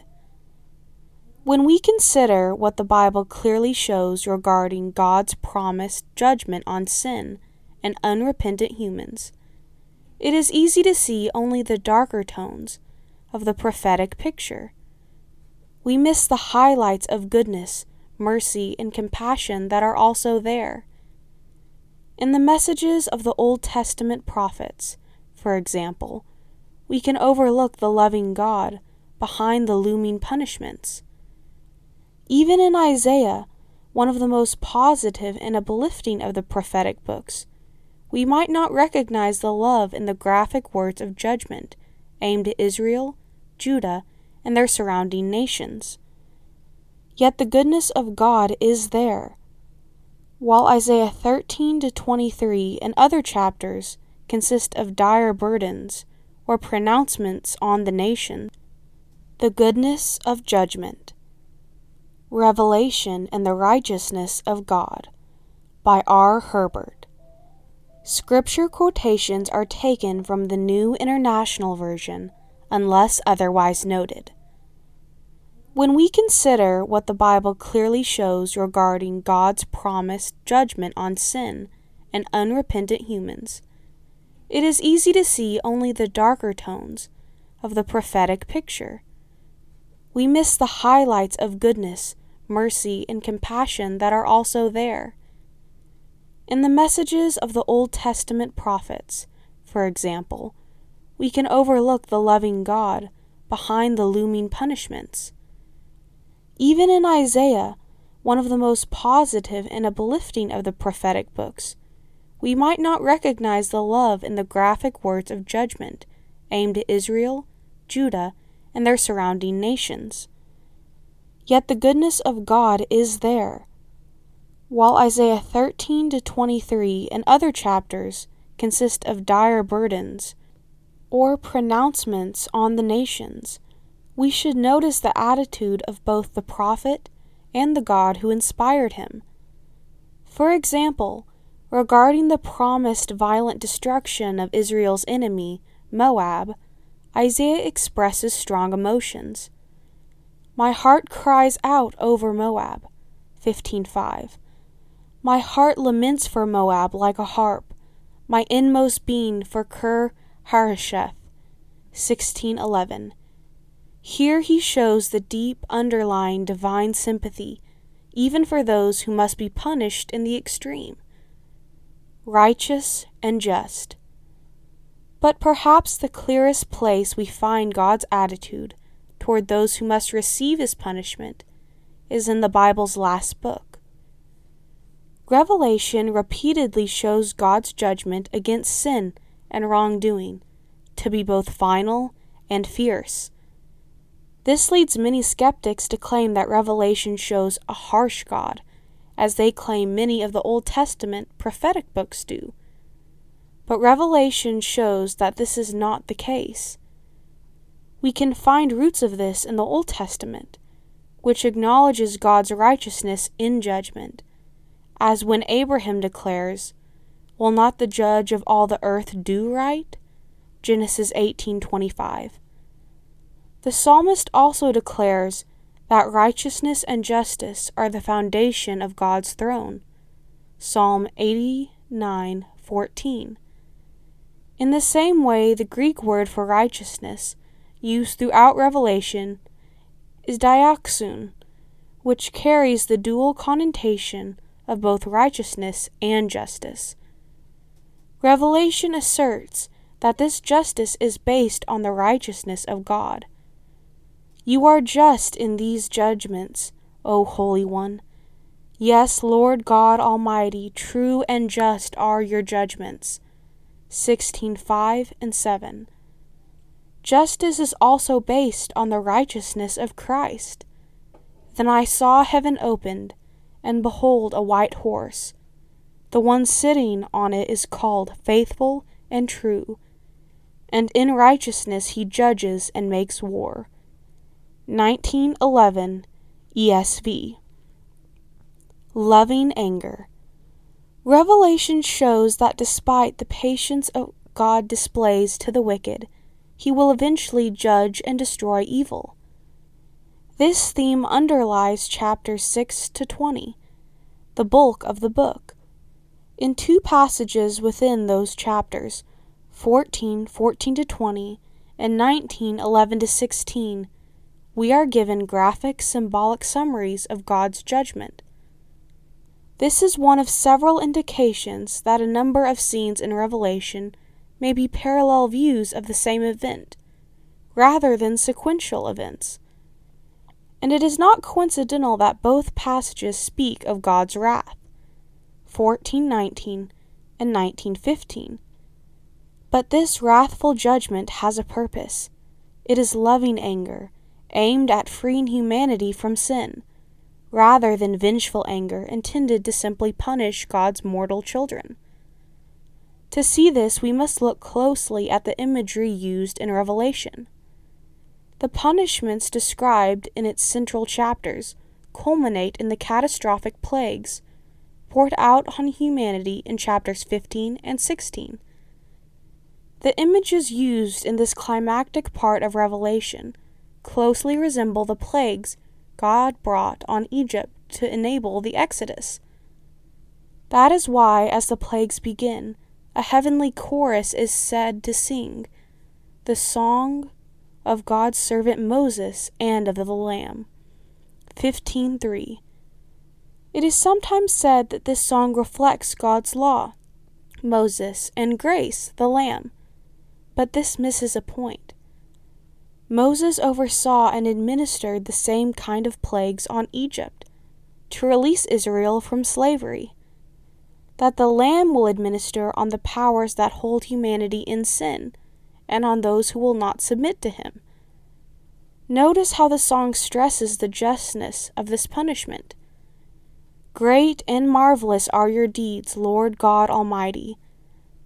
Speaker 1: When we consider what the Bible clearly shows regarding God's promised judgment on sin and unrepentant humans, it is easy to see only the darker tones of the prophetic picture. We miss the highlights of goodness, mercy, and compassion that are also there. In the messages of the Old Testament prophets, for example, we can overlook the loving God behind the looming punishments. Even in Isaiah, one of the most positive and uplifting of the prophetic books, we might not recognize the love in the graphic words of judgment aimed at Israel, Judah, and their surrounding nations. Yet the goodness of God is there. While Isaiah 13-23 and other chapters consist of dire burdens or pronouncements on the nation, the goodness of judgment. Revelation and the righteousness of God by R. Herbert. Scripture quotations are taken from the New International Version, unless otherwise noted. When we consider what the Bible clearly shows regarding God's promised judgment on sin and unrepentant humans, it is easy to see only the darker tones of the prophetic picture. We miss the highlights of goodness, mercy, and compassion that are also there. In the messages of the Old Testament prophets, for example, we can overlook the loving God behind the looming punishments. Even in Isaiah, one of the most positive and uplifting of the prophetic books, we might not recognize the love in the graphic words of judgment aimed at Israel, Judah, and their surrounding nations. Yet the goodness of God is there. While Isaiah 13-23 and other chapters consist of dire burdens or pronouncements on the nations, we should notice the attitude of both the prophet and the God who inspired him. For example, regarding the promised violent destruction of Israel's enemy, Moab, Isaiah expresses strong emotions. My heart cries out over Moab, 15:5. My heart laments for Moab like a harp, my inmost being for Kir-Hareseth, 16:11. Here he shows the deep underlying divine sympathy, even for those who must be punished in the extreme. Righteous and just. But perhaps the clearest place we find God's attitude toward those who must receive his punishment is in the Bible's last book. Revelation repeatedly shows God's judgment against sin and wrongdoing to be both final and fierce. This leads many skeptics to claim that Revelation shows a harsh God, as they claim many of the Old Testament prophetic books do. But Revelation shows that this is not the case. We can find roots of this in the Old Testament, which acknowledges God's righteousness in judgment, as when Abraham declares, "Will not the judge of all the earth do right?" Genesis 18:25. The psalmist also declares that righteousness and justice are the foundation of God's throne. Psalm 89:14. In the same way, the Greek word for righteousness, used throughout Revelation, is dioxun, which carries the dual connotation of both righteousness and justice. Revelation asserts that this justice is based on the righteousness of God. You are just in these judgments, O Holy One. Yes, Lord God Almighty, true and just are your judgments. 16:5 and 7. Justice is also based on the righteousness of Christ. Then I saw heaven opened, and behold a white horse. The one sitting on it is called Faithful and True, and in righteousness he judges and makes war. 19:11 ESV. Loving anger. Revelation shows that despite the patience God displays to the wicked, he will eventually judge and destroy evil. This theme underlies chapters 6 to 20, the bulk of the book. In two passages within those chapters, 14:14 to 20 and 19:11 to 16, we are given graphic symbolic summaries of God's judgment. This is one of several indications that a number of scenes in Revelation may be parallel views of the same event, rather than sequential events. And it is not coincidental that both passages speak of God's wrath, 14:19 and 19:15. But this wrathful judgment has a purpose. It is loving anger, aimed at freeing humanity from sin, rather than vengeful anger intended to simply punish God's mortal children. To see this, we must look closely at the imagery used in Revelation. The punishments described in its central chapters culminate in the catastrophic plagues poured out on humanity in chapters 15 and 16. The images used in this climactic part of Revelation closely resemble the plagues God brought on Egypt to enable the Exodus. That is why, as the plagues begin, a heavenly chorus is said to sing, the song of God's servant Moses and of the Lamb. 15:3. It is sometimes said that this song reflects God's law, Moses, and grace, the Lamb. But this misses a point. Moses oversaw and administered the same kind of plagues on Egypt to release Israel from slavery, that the Lamb will administer on the powers that hold humanity in sin and on those who will not submit to him. Notice how the song stresses the justness of this punishment. Great and marvelous are your deeds, Lord God Almighty.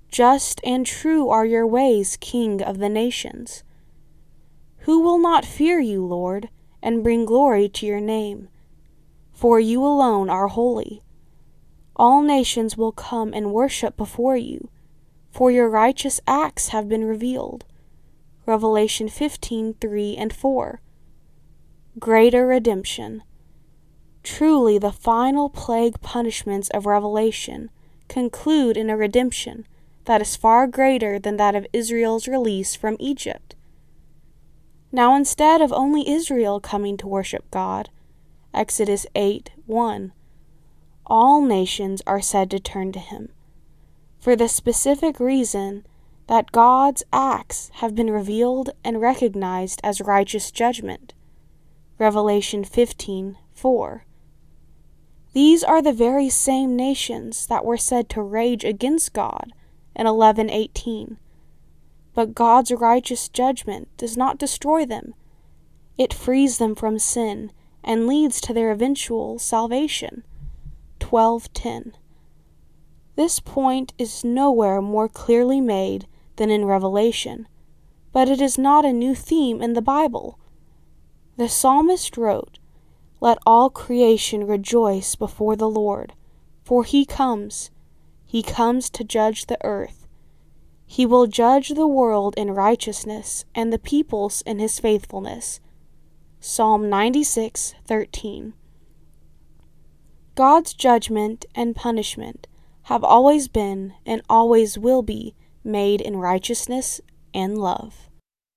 Speaker 1: Just and true are your ways, King of the nations. Who will not fear you, Lord, and bring glory to your name? For you alone are holy. All nations will come and worship before you, for your righteous acts have been revealed. Revelation 15:3 and 4. Greater redemption. Truly the final plague punishments of Revelation conclude in a redemption that is far greater than that of Israel's release from Egypt. Now instead of only Israel coming to worship God, Exodus 8:1, all nations are said to turn to him, for the specific reason that God's acts have been revealed and recognized as righteous judgment. Revelation 15:4. These are the very same nations that were said to rage against God in 11:18. But God's righteous judgment does not destroy them. It frees them from sin and leads to their eventual salvation. 12:10. This point is nowhere more clearly made than in Revelation, but it is not a new theme in the Bible. The psalmist wrote, "Let all creation rejoice before the Lord, for he comes to judge the earth. He will judge the world in righteousness and the peoples in his faithfulness." Psalm 96:13. God's judgment and punishment have always been and always will be made in righteousness and love.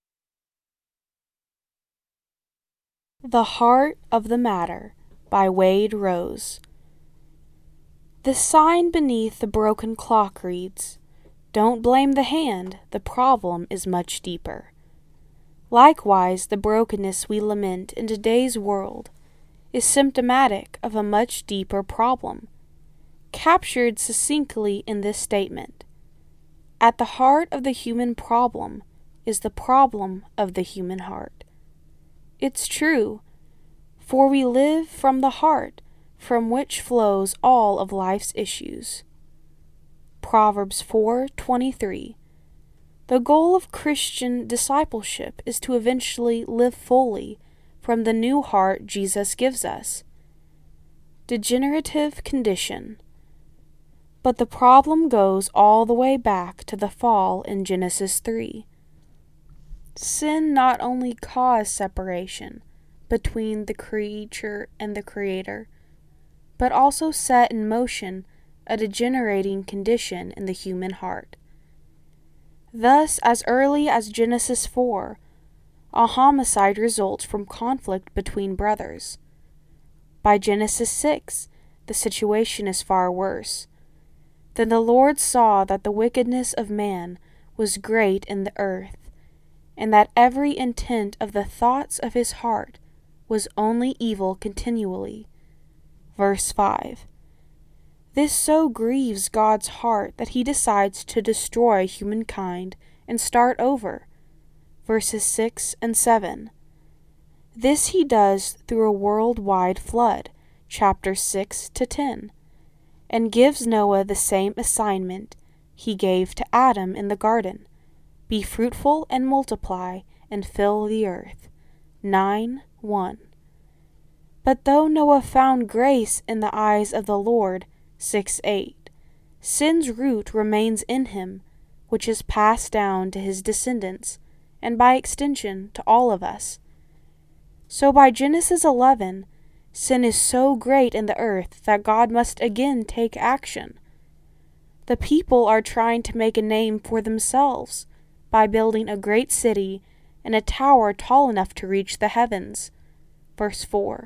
Speaker 1: The Heart of the Matter by Wade Rose. The sign beneath the broken clock reads, "Don't blame the hand, the problem is much deeper." Likewise, the brokenness we lament in today's world is symptomatic of a much deeper problem, captured succinctly in this statement: at the heart of the human problem is the problem of the human heart. It's true, for we live from the heart from which flows all of life's issues. Proverbs 4:23. The goal of Christian discipleship is to eventually live fully from the new heart Jesus gives us. Degenerative condition. But the problem goes all the way back to the fall in Genesis 3. Sin not only caused separation between the creature and the Creator, but also set in motion a degenerating condition in the human heart. Thus, as early as Genesis 4, a homicide results from conflict between brothers. By Genesis 6, the situation is far worse. Then the Lord saw that the wickedness of man was great in the earth, and that every intent of the thoughts of his heart was only evil continually. Verse 5. This so grieves God's heart that he decides to destroy humankind and start over. Verses 6 and 7. This he does through a worldwide flood, chapters 6 to 10, and gives Noah the same assignment he gave to Adam in the garden: be fruitful and multiply and fill the earth. 9:1. But though Noah found grace in the eyes of the Lord, 6:8, sin's root remains in him, which is passed down to his descendants, and by extension to all of us. So by Genesis 11, sin is so great in the earth that God must again take action. The people are trying to make a name for themselves by building a great city and a tower tall enough to reach the heavens. Verse 4.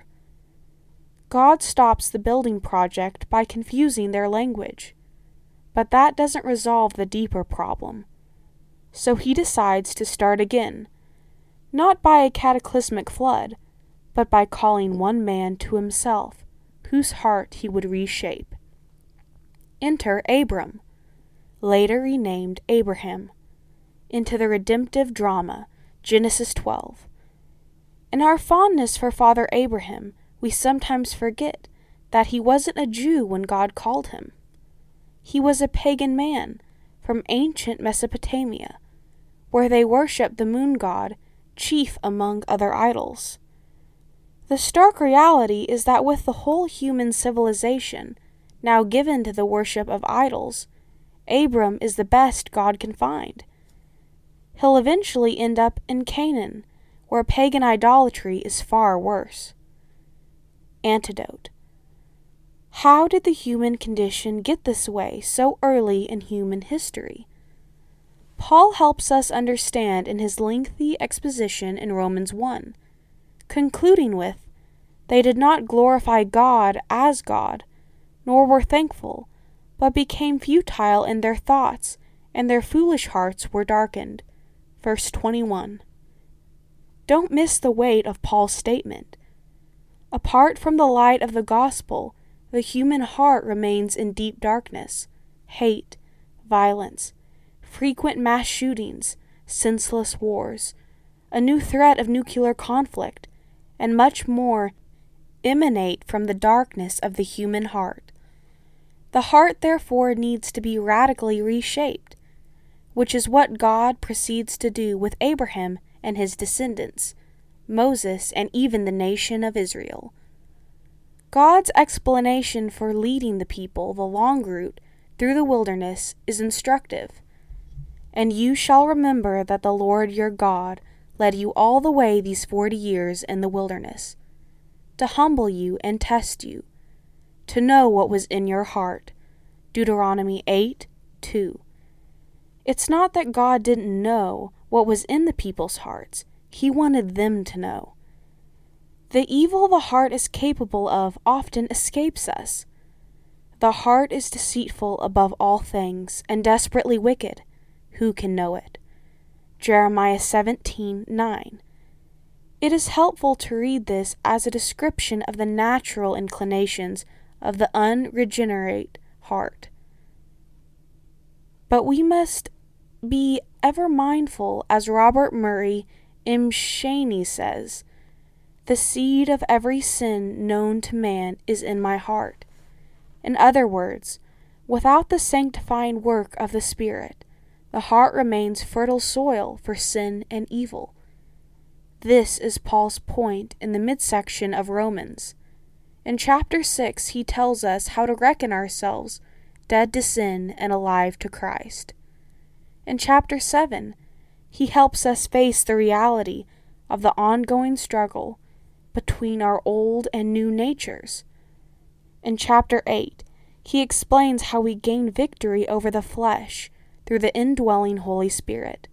Speaker 1: God stops the building project by confusing their language, but that doesn't resolve the deeper problem. So he decides to start again, not by a cataclysmic flood, but by calling one man to himself, whose heart he would reshape. Enter Abram, later renamed Abraham, into the redemptive drama, Genesis 12. In our fondness for Father Abraham, we sometimes forget that he wasn't a Jew when God called him. He was a pagan man, from ancient Mesopotamia, where they worship the moon god, chief among other idols. The stark reality is that with the whole human civilization now given to the worship of idols, Abram is the best God can find. He'll eventually end up in Canaan, where pagan idolatry is far worse. Antidote. How did the human condition get this way so early in human history? Paul helps us understand in his lengthy exposition in Romans 1, concluding with, "They did not glorify God as God, nor were thankful, but became futile in their thoughts, and their foolish hearts were darkened." Verse 21. Don't miss the weight of Paul's statement. Apart from the light of the gospel, the human heart remains in deep darkness, hate, violence, frequent mass shootings, senseless wars, a new threat of nuclear conflict, and much more emanate from the darkness of the human heart. The heart, therefore, needs to be radically reshaped, which is what God proceeds to do with Abraham and his descendants, Moses, and even the nation of Israel. God's explanation for leading the people the long route through the wilderness is instructive. "And you shall remember that the Lord your God led you all the way these 40 years in the wilderness, to humble you and test you, to know what was in your heart." Deuteronomy 8:2. It's not that God didn't know what was in the people's hearts. He wanted them to know. The evil the heart is capable of often escapes us. The heart is deceitful above all things and desperately wicked. Who can know it? Jeremiah 17:9. It is helpful to read this as a description of the natural inclinations of the unregenerate heart. But we must be ever mindful, as Robert Murray M'Cheyne says, "The seed of every sin known to man is in my heart." In other words, without the sanctifying work of the Spirit, the heart remains fertile soil for sin and evil. This is Paul's point in the midsection of Romans. In chapter 6, he tells us how to reckon ourselves dead to sin and alive to Christ. In chapter 7, he helps us face the reality of the ongoing struggle between our old and new natures. In chapter 8, he explains how we gain victory over the flesh through the indwelling Holy Spirit.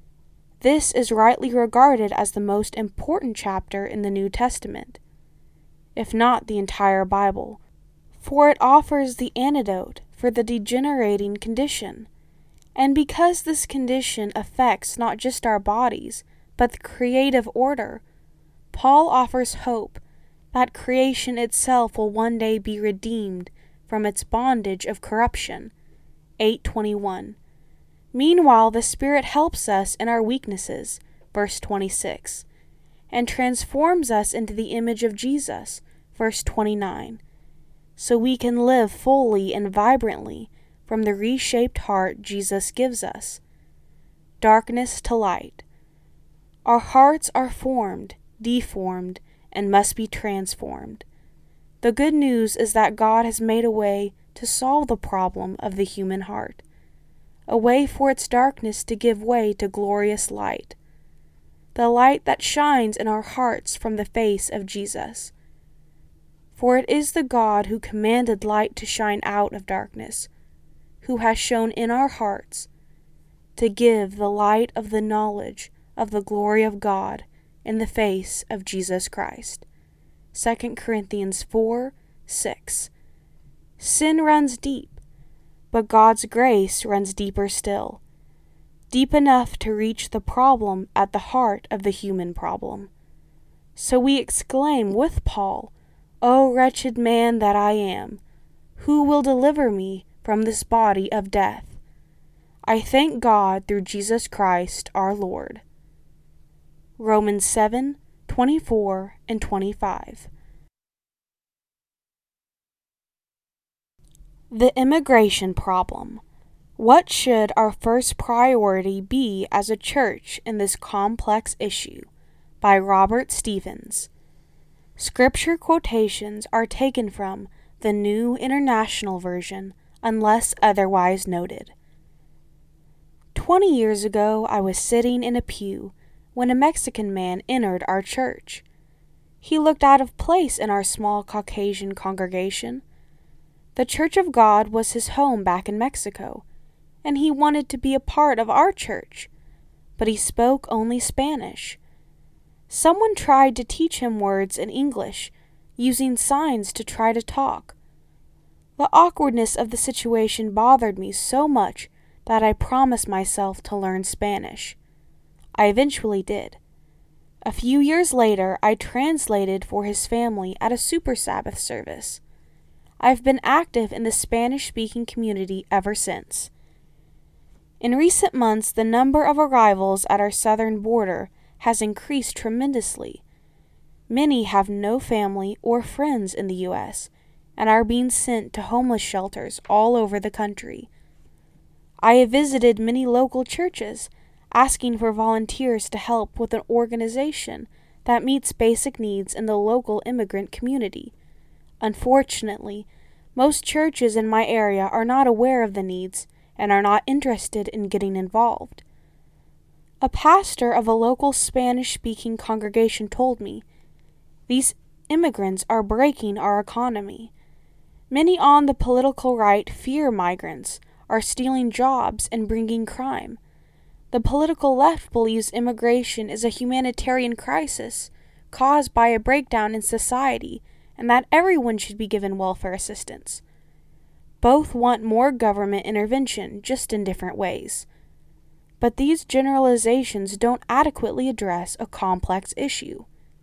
Speaker 1: This is rightly regarded as the most important chapter in the New Testament, if not the entire Bible, for it offers the antidote for the degenerating condition. And because this condition affects not just our bodies, but the creative order, Paul offers hope that creation itself will one day be redeemed from its bondage of corruption. 8:21. Meanwhile, the Spirit helps us in our weaknesses, verse 26, and transforms us into the image of Jesus, verse 29, so we can live fully and vibrantly from the reshaped heart Jesus gives us. Darkness to light. Our hearts are formed, deformed, and must be transformed. The good news is that God has made a way to solve the problem of the human heart, a way for its darkness to give way to glorious light, the light that shines in our hearts from the face of Jesus. For it is the God who commanded light to shine out of darkness, who has shone in our hearts to give the light of the knowledge of the glory of God in the face of Jesus Christ. 2 Corinthians 4:6. Sin runs deep, but God's grace runs deeper still, deep enough to reach the problem at the heart of the human problem. So we exclaim with Paul, "O wretched man that I am, who will deliver me from this body of death? I thank God through Jesus Christ our Lord." Romans 7:24 and 25. The immigration problem. What should our first priority be as a church in this complex issue? By Robert Stevens. Scripture quotations are taken from the New International Version, unless otherwise noted. 20 years ago, I was sitting in a pew when a Mexican man entered our church. He looked out of place in our small Caucasian congregation. The Church of God was his home back in Mexico, and he wanted to be a part of our church, but he spoke only Spanish. Someone tried to teach him words in English, using signs to try to talk. The awkwardness of the situation bothered me so much that I promised myself to learn Spanish. I eventually did. A few years later, I translated for his family at a Super Sabbath service. I've been active in the Spanish-speaking community ever since. In recent months, the number of arrivals at our southern border has increased tremendously. Many have no family or friends in the U.S. and are being sent to homeless shelters all over the country. I have visited many local churches, asking for volunteers to help with an organization that meets basic needs in the local immigrant community. Unfortunately, most churches in my area are not aware of the needs and are not interested in getting involved. A pastor of a local Spanish-speaking congregation told me, "These immigrants are breaking our economy. Many on the political right fear migrants are stealing jobs and bringing crime. The political left believes immigration is a humanitarian crisis caused by a breakdown in society and that everyone should be given welfare assistance. Both want more government intervention, just in different ways. But these generalizations don't adequately address a complex issue."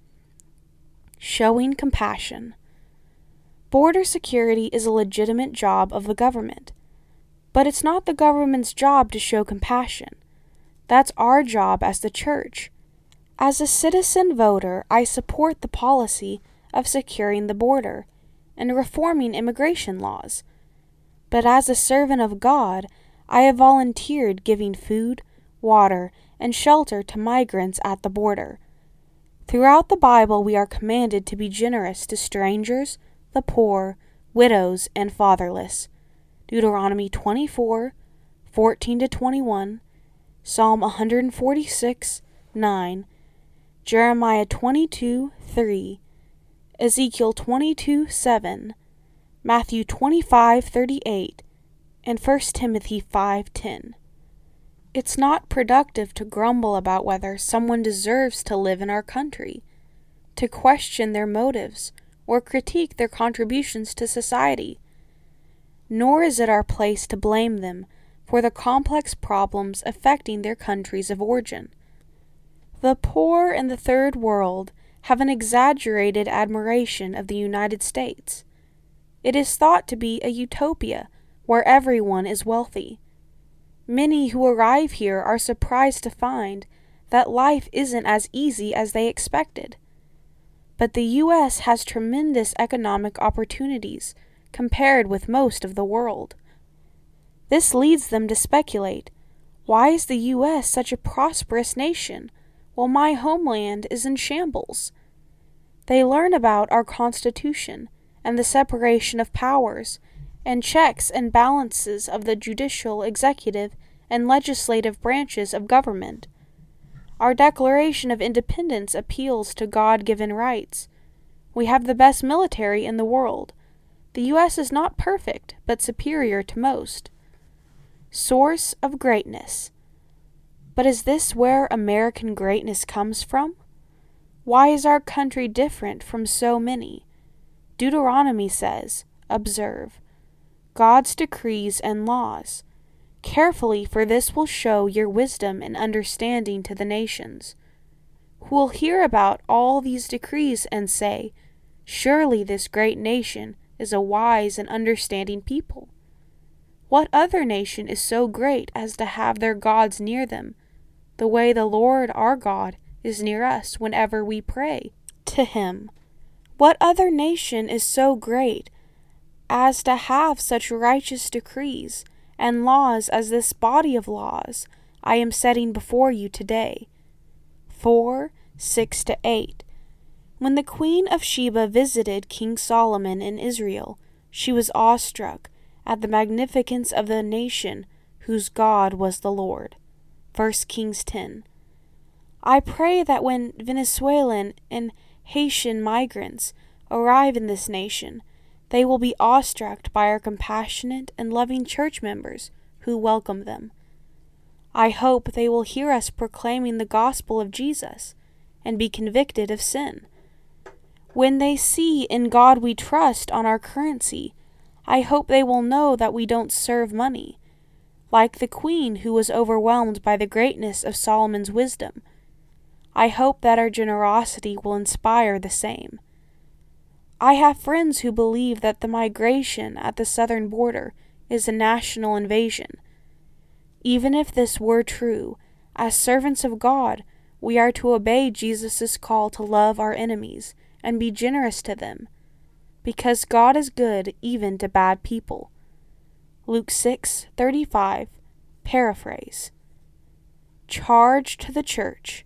Speaker 1: Showing compassion. Border security is a legitimate job of the government, but it's not the government's job to show compassion. That's our job as the church. As a citizen voter, I support the policy of securing the border and reforming immigration laws. But as a servant of God, I have volunteered giving food, water, and shelter to migrants at the border. Throughout the Bible, we are commanded to be generous to strangers, the poor, widows, and fatherless. Deuteronomy 24:14-21, Psalm 146:9, Jeremiah 22:3, Ezekiel 22:7, Matthew 25:38, and 1 Timothy 5:10. It's not productive to grumble about whether someone deserves to live in our country, to question their motives, or critique their contributions to society. Nor is it our place to blame them for the complex problems affecting their countries of origin. The poor in the Third World have an exaggerated admiration of the United States. It is thought to be a utopia where everyone is wealthy. Many who arrive here are surprised to find that life isn't as easy as they expected. But the U.S. has tremendous economic opportunities compared with most of the world. This leads them to speculate, why is the U.S. such a prosperous nation while my homeland is in shambles? They learn about our Constitution and the separation of powers and checks and balances of the judicial, executive, and legislative branches of government. Our Declaration of Independence appeals to God-given rights. We have the best military in the world. The U.S. is not perfect, but superior to most. Source of greatness. But is this where American greatness comes from? Why is our country different from so many? Deuteronomy says, observe God's decrees and laws carefully, for this will show your wisdom and understanding to the nations, who will hear about all these decrees and say, surely this great nation is a wise and understanding people. What other nation is so great as to have their gods near them, the way the Lord our God is near us whenever we pray to him? What other nation is so great as to have such righteous decrees and laws as this body of laws I am setting before you today. 4:6-8. When the Queen of Sheba visited King Solomon in Israel, she was awestruck at the magnificence of the nation whose God was the Lord. 1 Kings 10. I pray that when Venezuelan and Haitian migrants arrive in this nation, they will be awestruck by our compassionate and loving church members who welcome them. I hope they will hear us proclaiming the gospel of Jesus and be convicted of sin. When they see "In God We Trust" on our currency, I hope they will know that we don't serve money. Like the queen who was overwhelmed by the greatness of Solomon's wisdom, I hope that our generosity will inspire the same. I have friends who believe that the migration at the southern border is a national invasion. Even if this were true, as servants of God, we are to obey Jesus' call to love our enemies and be generous to them, because God is good even to bad people. Luke 6:35, paraphrase. Charge to the church.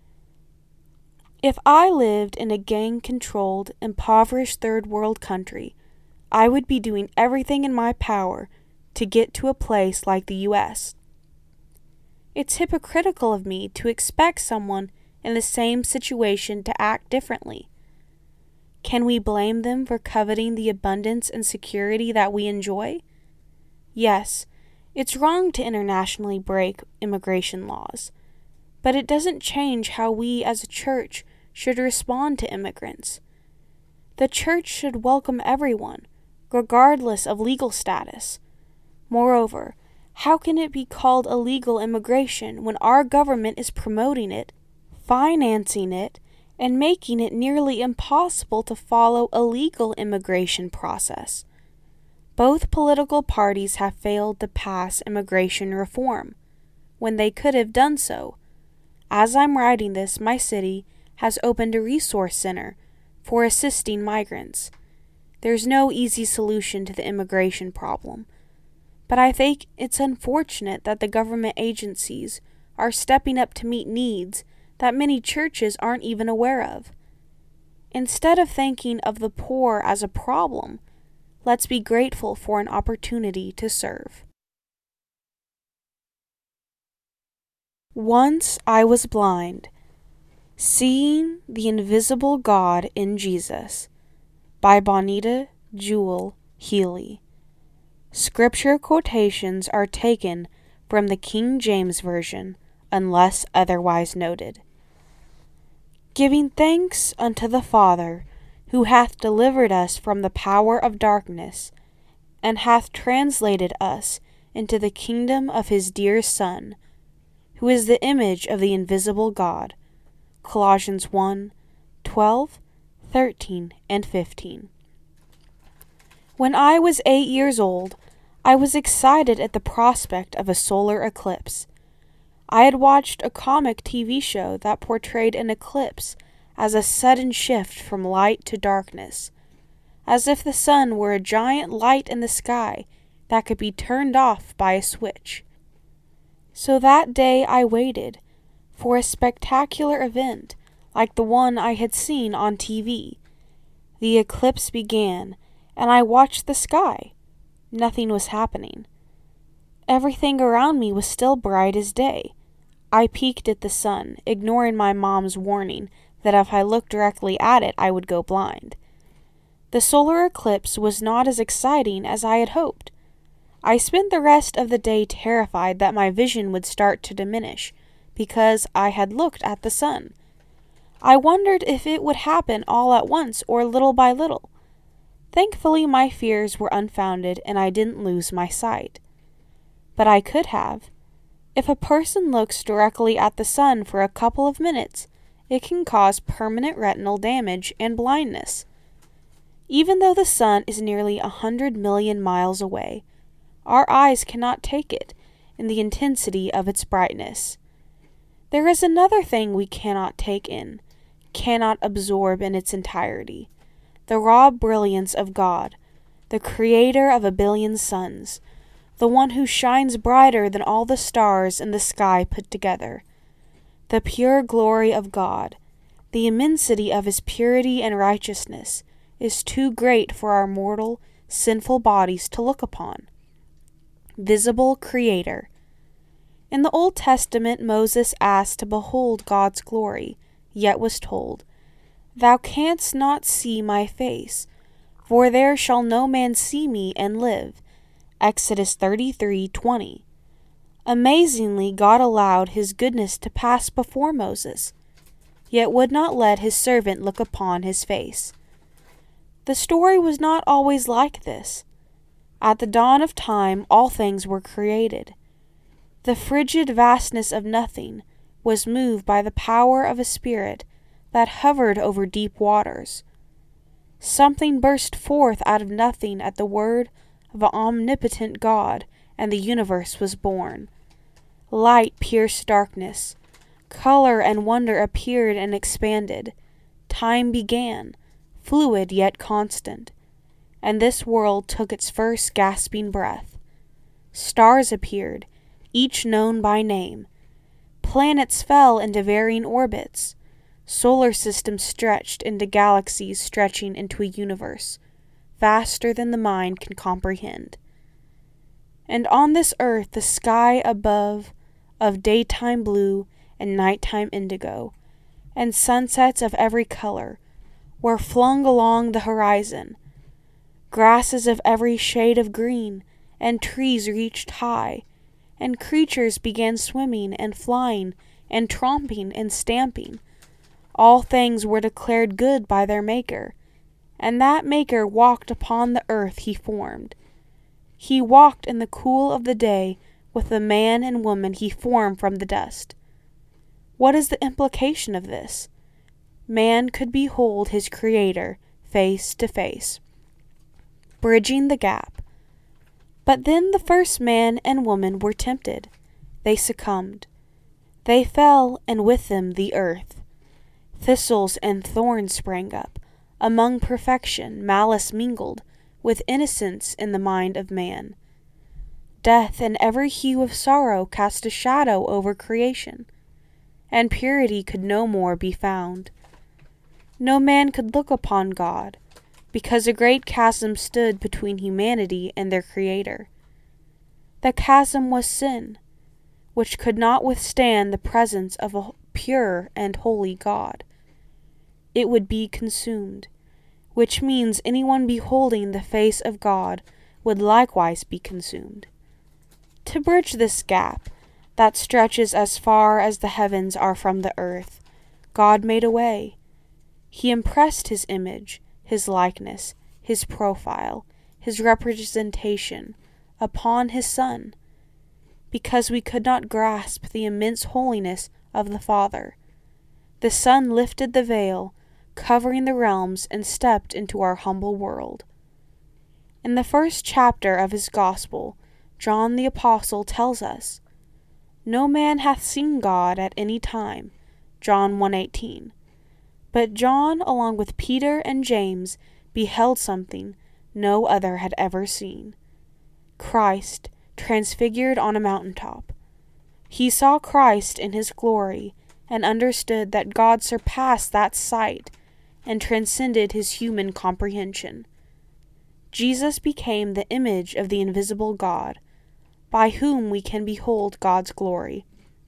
Speaker 1: If I lived in a gang-controlled, impoverished third world country, I would be doing everything in my power to get to a place like the U.S. It's hypocritical of me to expect someone in the same situation to act differently. Can we blame them for coveting the abundance and security that we enjoy? Yes, it's wrong to internationally break immigration laws, but it doesn't change how we as a church should respond to immigrants. The church should welcome everyone, regardless of legal status. Moreover, how can it be called illegal immigration when our government is promoting it, financing it, and making it nearly impossible to follow a legal immigration process? Both political parties have failed to pass immigration reform, when they could have done so. As I'm writing this, my city has opened a resource center for assisting migrants. There's no easy solution to the immigration problem, but I think it's unfortunate that the government agencies are stepping up to meet needs that many churches aren't even aware of. Instead of thinking of the poor as a problem, let's be grateful for an opportunity to serve. Once I was blind. Seeing the Invisible God in Jesus by Bonita Jewel Healy. Scripture quotations are taken from the King James Version, unless otherwise noted. Giving thanks unto the Father, who hath delivered us from the power of darkness, and hath translated us into the kingdom of his dear Son, who is the image of the invisible God. Colossians 1:12, 13, and 15. When I was 8 years old, I was excited at the prospect of a solar eclipse. I had watched a comic TV show that portrayed an eclipse as a sudden shift from light to darkness, as if the sun were a giant light in the sky that could be turned off by a switch. So that day I waited for a spectacular event like the one I had seen on TV. The eclipse began, and I watched the sky. Nothing was happening. Everything around me was still bright as day. I peeked at the sun, ignoring my mom's warning that if I looked directly at it, I would go blind. The solar eclipse was not as exciting as I had hoped. I spent the rest of the day terrified that my vision would start to diminish, because I had looked at the sun. I wondered if it would happen all at once or little by little. Thankfully, my fears were unfounded and I didn't lose my sight. But I could have. If a person looks directly at the sun for a couple of minutes, it can cause permanent retinal damage and blindness. Even though the sun is nearly 100 million miles away, our eyes cannot take it in the intensity of its brightness. There is another thing we cannot take in, cannot absorb in its entirety: the raw brilliance of God, the creator of a billion suns, the one who shines brighter than all the stars in the sky put together. The pure glory of God, the immensity of his purity and righteousness, is too great for our mortal, sinful bodies to look upon. Visible Creator. In the Old Testament, Moses asked to behold God's glory, yet was told, "Thou canst not see my face, for there shall no man see me and live." Exodus 33:20. Amazingly, God allowed his goodness to pass before Moses, yet would not let his servant look upon his face. The story was not always like this. At the dawn of time, all things were created. The frigid vastness of nothing was moved by the power of a spirit that hovered over deep waters. Something burst forth out of nothing at the word of an omnipotent God, and the universe was born. Light pierced darkness. Color and wonder appeared and expanded. Time began, fluid yet constant, and this world took its first gasping breath. Stars appeared, each known by name. Planets fell into varying orbits. Solar systems stretched into galaxies stretching into a universe, vaster than the mind can comprehend. And on this earth the sky above, of daytime blue and nighttime indigo, and sunsets of every color, were flung along the horizon. Grasses of every shade of green, and trees reached high, and creatures began swimming and flying and tromping and stamping. All things were declared good by their Maker, and that Maker walked upon the earth he formed. He walked in the cool of the day with the man and woman he formed from the dust. What is the implication of this? Man could behold his Creator face to face. Bridging the gap. But then the first man and woman were tempted. They succumbed. They fell, and with them the earth. Thistles and thorns sprang up. Among perfection, malice mingled with innocence in the mind of man. Death and every hue of sorrow cast a shadow over creation, and purity could no more be found. No man could look upon God, because a great chasm stood between humanity and their Creator. The chasm was sin, which could not withstand the presence of a pure and holy God. It would be consumed, which means anyone beholding the face of God would likewise be consumed. To bridge this gap that stretches as far as the heavens are from the earth, God made a way. He impressed his image, his likeness, his profile, his representation upon his Son, because we could not grasp the immense holiness of the Father. The Son lifted the veil, covering the realms, and stepped into our humble world. In the first chapter of his Gospel, John the Apostle tells us, "No man hath seen God at any time," John 1:18. But John, along with Peter and James, beheld something no other had ever seen. Christ, transfigured on a mountaintop. He saw Christ in his glory, and understood that God surpassed that sight and transcended his human comprehension. Jesus became the image of the invisible God, by whom we can behold God's glory.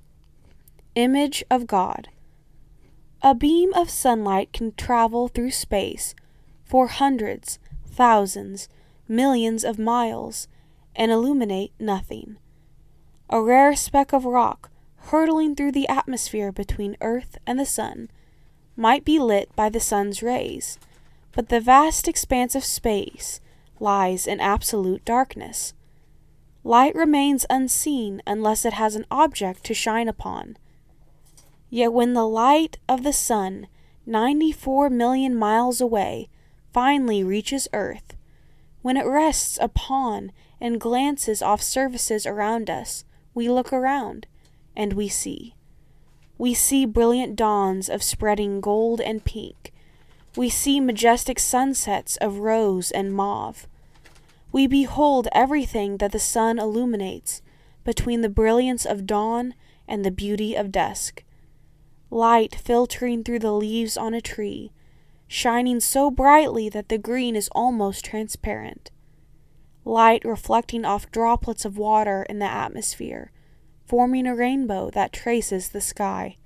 Speaker 1: Image of God. A beam of sunlight can travel through space for hundreds, thousands, millions of miles and illuminate nothing. A rare speck of rock hurtling through the atmosphere between Earth and the sun might be lit by the sun's rays, but the vast expanse of space lies in absolute darkness. Light remains unseen unless it has an object to shine upon. Yet when the light of the sun, 94 million miles away, finally reaches Earth, when it rests upon and glances off surfaces around us, we look around, and we see. We see brilliant dawns of spreading gold and pink. We see majestic sunsets of rose and mauve. We behold everything that the sun illuminates between the brilliance of dawn and the beauty of dusk. Light filtering through the leaves on a tree, shining so brightly that the green is almost transparent. Light reflecting off droplets of water in the atmosphere, forming a rainbow that traces the sky.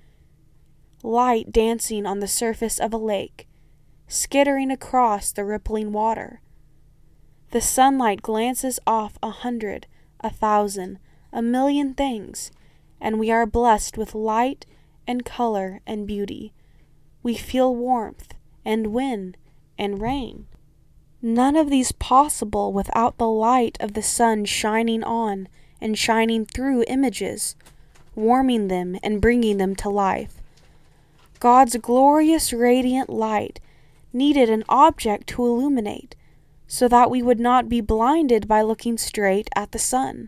Speaker 1: Light dancing on the surface of a lake, skittering across the rippling water. The sunlight glances off 100, 1,000, 1,000,000 things, and we are blessed with light and color and beauty. We feel warmth and wind and rain. None of these possible without the light of the sun shining on and shining through images, warming them and bringing them to life. God's glorious radiant light needed an object to illuminate, so that we would not be blinded by looking straight at the sun.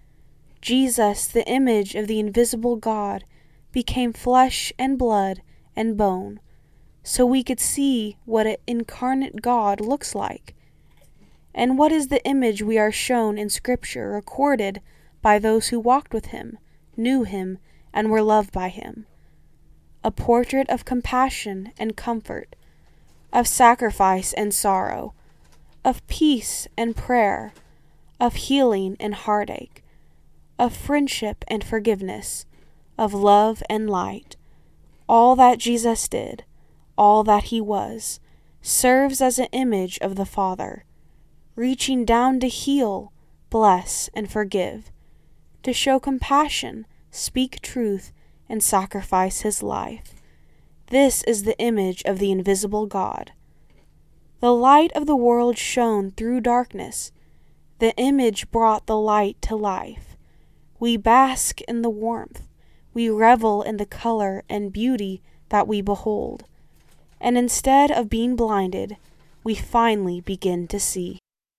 Speaker 1: Jesus, the image of the invisible God, became flesh and blood and bone, so we could see what an incarnate God looks like. And what is the image we are shown in Scripture recorded by those who walked with him, knew him, and were loved by him? A portrait of compassion and comfort, of sacrifice and sorrow, of peace and prayer, of healing and heartache, of friendship and forgiveness, of love and light. All that Jesus did, all that he was, serves as an image of the Father, reaching down to heal, bless, and forgive, to show compassion, speak truth, and sacrifice his life. This is the image of the invisible God. The light of the world shone through darkness. The image brought the light to life. We bask in the warmth. We revel in the color and beauty that we behold. And instead of being blinded, we finally begin to see.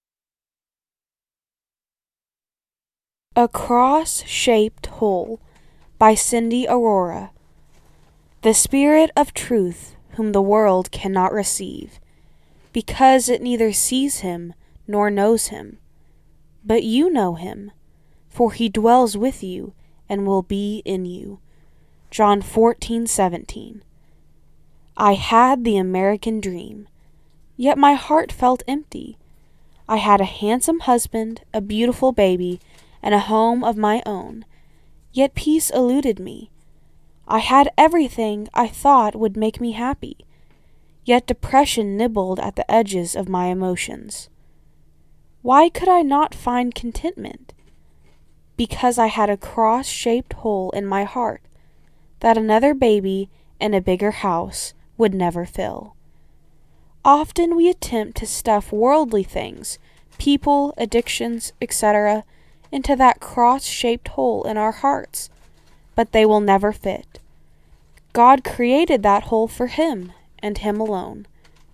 Speaker 1: A Cross-Shaped Hole by Cindy Aurora. The Spirit of Truth, whom the world cannot receive, because it neither sees him nor knows him. But you know him, for he dwells with you and will be in you. John 14:17. I had the American dream, yet my heart felt empty. I had a handsome husband, a beautiful baby, and a home of my own, yet peace eluded me. I had everything I thought would make me happy, yet depression nibbled at the edges of my emotions. Why could I not find contentment? Because I had a cross-shaped hole in my heart that another baby and a bigger house would never fill. Often we attempt to stuff worldly things, people, addictions, etc., into that cross-shaped hole in our hearts, but they will never fit. God created that hole for him and him alone.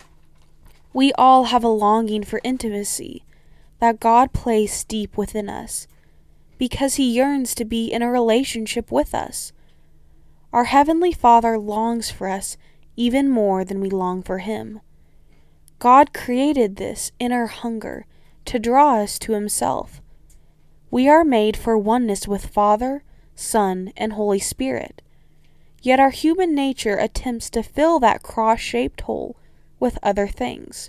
Speaker 1: We all have a longing for intimacy that God placed deep within us, because he yearns to be in a relationship with us. Our Heavenly Father longs for us even more than we long for him. God created this inner hunger to draw us to himself. We are made for oneness with Father, Son, and Holy Spirit. Yet our human nature attempts to fill that cross-shaped hole with other things.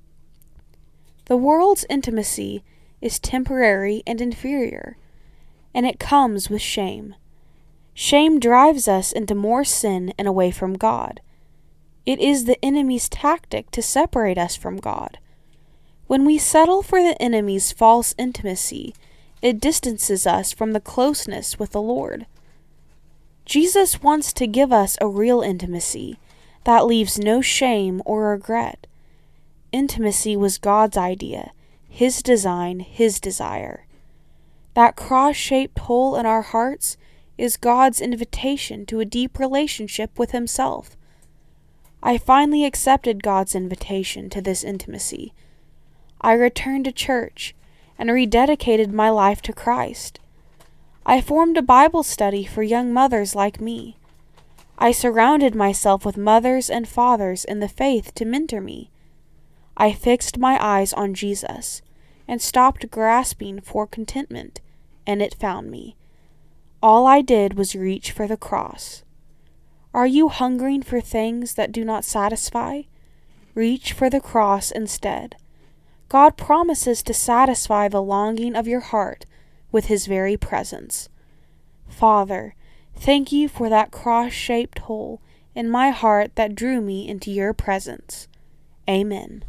Speaker 1: The world's intimacy is temporary and inferior, and it comes with shame. Shame drives us into more sin and away from God. It is the enemy's tactic to separate us from God. When we settle for the enemy's false intimacy, it distances us from the closeness with the Lord. Jesus wants to give us a real intimacy that leaves no shame or regret. Intimacy was God's idea, his design, his desire. That cross-shaped hole in our hearts is God's invitation to a deep relationship with himself. I finally accepted God's invitation to this intimacy. I returned to church and rededicated my life to Christ. I formed a Bible study for young mothers like me. I surrounded myself with mothers and fathers in the faith to mentor me. I fixed my eyes on Jesus, and stopped grasping for contentment, and it found me. All I did was reach for the cross. Are you hungering for things that do not satisfy? Reach for the cross instead. God promises to satisfy the longing of your heart with His very presence. Father, thank you for that cross-shaped hole in my heart that drew me into your presence. Amen.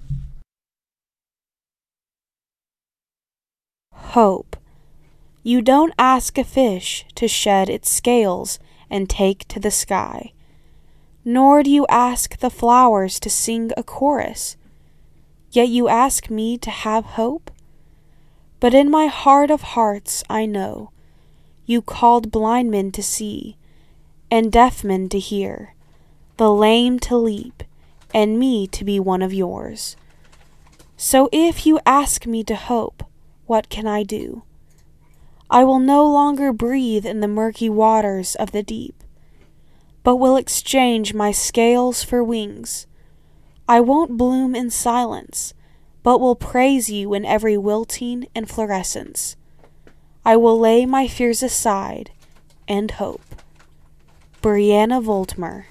Speaker 1: Hope. You don't ask a fish to shed its scales and take to the sky, nor do you ask the flowers to sing a chorus, yet you ask me to have hope? But in my heart of hearts I know you called blind men to see, and deaf men to hear, the lame to leap, and me to be one of yours. So if you ask me to hope, what can I do? I will no longer breathe in the murky waters of the deep, but will exchange my scales for wings. I won't bloom in silence, but will praise you in every wilting and florescence. I will lay my fears aside and hope. Brianna Voltmer.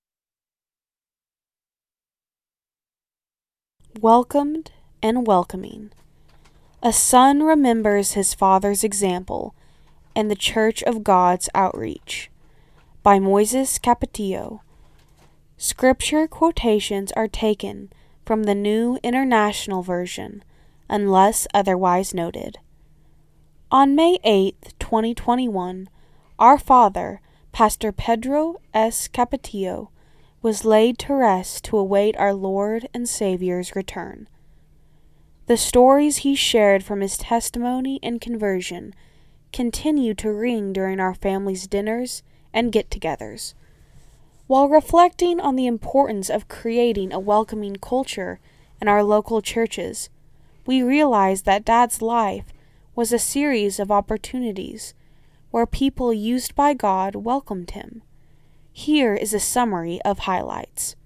Speaker 1: Welcomed and welcoming. A son remembers his father's example and the Church of God's outreach. By Moises Capetillo. Scripture quotations are taken from the New International Version, unless otherwise noted. On May 8, 2021, our father, Pastor Pedro S. Capetillo, was laid to rest to await our Lord and Savior's return. The stories he shared from his testimony and conversion continue to ring during our family's dinners and get-togethers. While reflecting on the importance of creating a welcoming culture in our local churches, we realize that Dad's life was a series of opportunities where people used by God welcomed him. Here is a summary of highlights.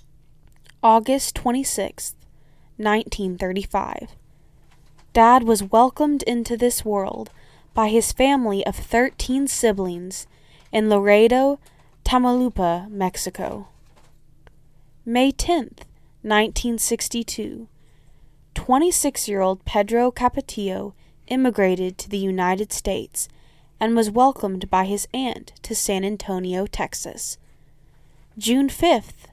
Speaker 1: August 26th, 1935. Dad was welcomed into this world by his family of 13 siblings in Laredo, Tamaulipas, Mexico. May 10th, 1962. 26-year-old Pedro Capetillo immigrated to the United States and was welcomed by his aunt to San Antonio, Texas. June 5th,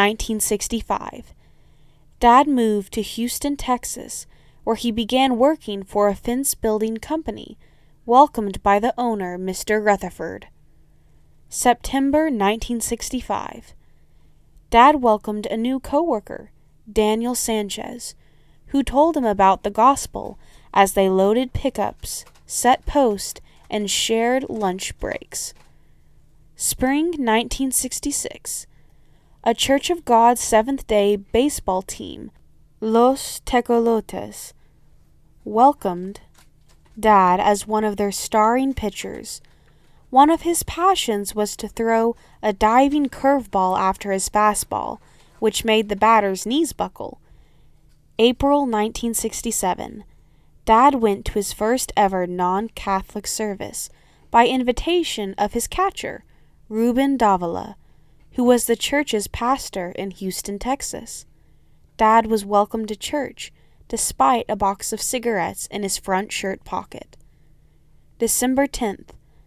Speaker 1: 1965. Dad moved to Houston, Texas, where he began working for a fence-building company, welcomed by the owner, Mr. Rutherford. September 1965. Dad welcomed a new coworker, Daniel Sanchez, who told him about the gospel as they loaded pickups, set post, and shared lunch breaks. Spring 1966. A Church of God Seventh-day baseball team, Los Tecolotes, welcomed Dad as one of their starring pitchers. One of his passions was to throw a diving curveball after his fastball, which made the batter's knees buckle. April 1967. Dad went to his first ever non-Catholic service by invitation of his catcher, Ruben Davila, who was the church's pastor in Houston, Texas. Dad was welcomed to church, despite a box of cigarettes in his front shirt pocket. December 10th,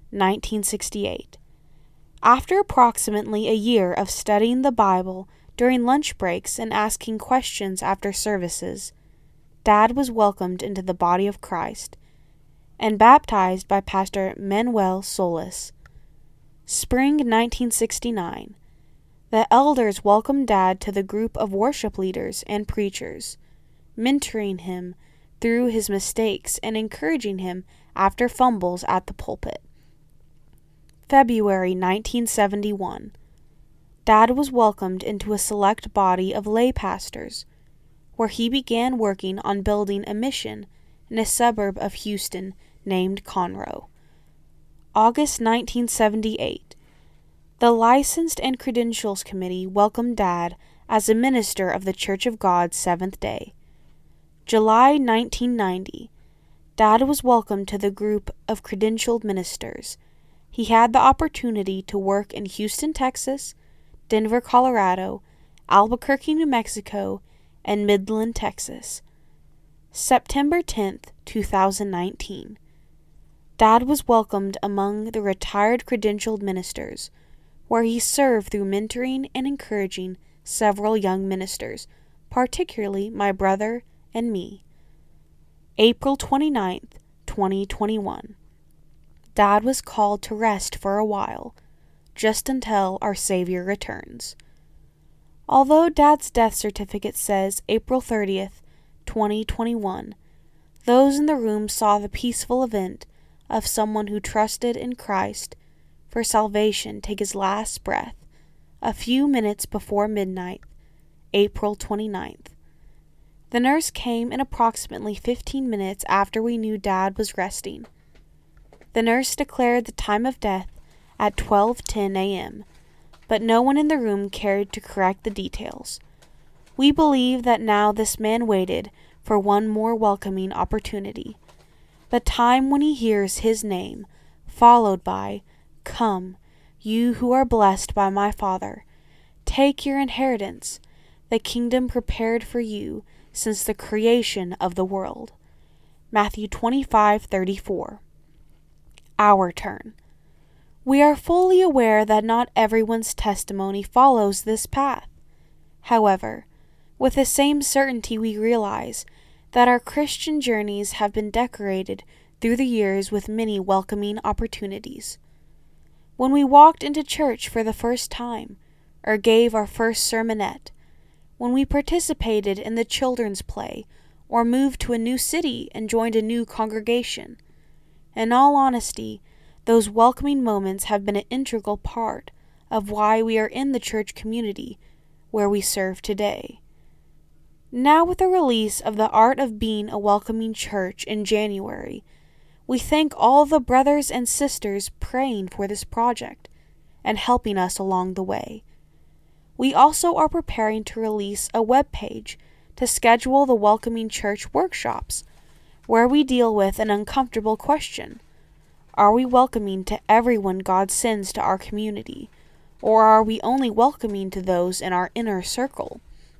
Speaker 1: 1968. After approximately a year of studying the Bible during lunch breaks and asking questions after services, Dad was welcomed into the body of Christ and baptized by Pastor Manuel Solis. Spring 1969. The elders welcomed Dad to the group of worship leaders and preachers, mentoring him through his mistakes and encouraging him after fumbles at the pulpit. February 1971. Dad was welcomed into a select body of lay pastors, where he began working on building a mission in a suburb of Houston named Conroe. August 1978. The Licensed and Credentials Committee welcomed Dad as a minister of the Church of God Seventh-day. July 1990. Dad was welcomed to the group of credentialed ministers. He had the opportunity to work in Houston, Texas, Denver, Colorado, Albuquerque, New Mexico, and Midland, Texas. September 10th, 2019. Dad was welcomed among the retired credentialed ministers, where he served through mentoring and encouraging several young ministers, particularly my brother and me. April 29th, 2021. Dad was called to rest for a while, just until our Savior returns. Although Dad's death certificate says April 30th, 2021, those in the room saw the peaceful event of someone who trusted in Christ for salvation take his last breath a few minutes before midnight, April 29th. The nurse came in approximately 15 minutes after we knew Dad was resting. The nurse declared the time of death at 12:10 a.m., but no one in the room cared to correct the details. We believe that now this man waited for one more welcoming opportunity, the time when he hears his name, followed by, "Come, you who are blessed by my Father, take your inheritance, the kingdom prepared for you since the creation of the world." Matthew 25:34. Our turn. We are fully aware that not everyone's testimony follows this path. However, with the same certainty we realize that our Christian journeys have been decorated through the years with many welcoming opportunities. When we walked into church for the first time, or gave our first sermonette, when we participated in the children's play, or moved to a new city and joined a new congregation, in all honesty, those welcoming moments have been an integral part of why we are in the church community where we serve today. Now, with the release of The Art of Being a Welcoming Church in January, we thank all the brothers and sisters praying for this project and helping us along the way. We also are preparing to release a web page to schedule the Welcoming Church workshops, where we deal with an uncomfortable question. Are we welcoming to everyone God sends to our community, or are we only welcoming to those in our inner circle?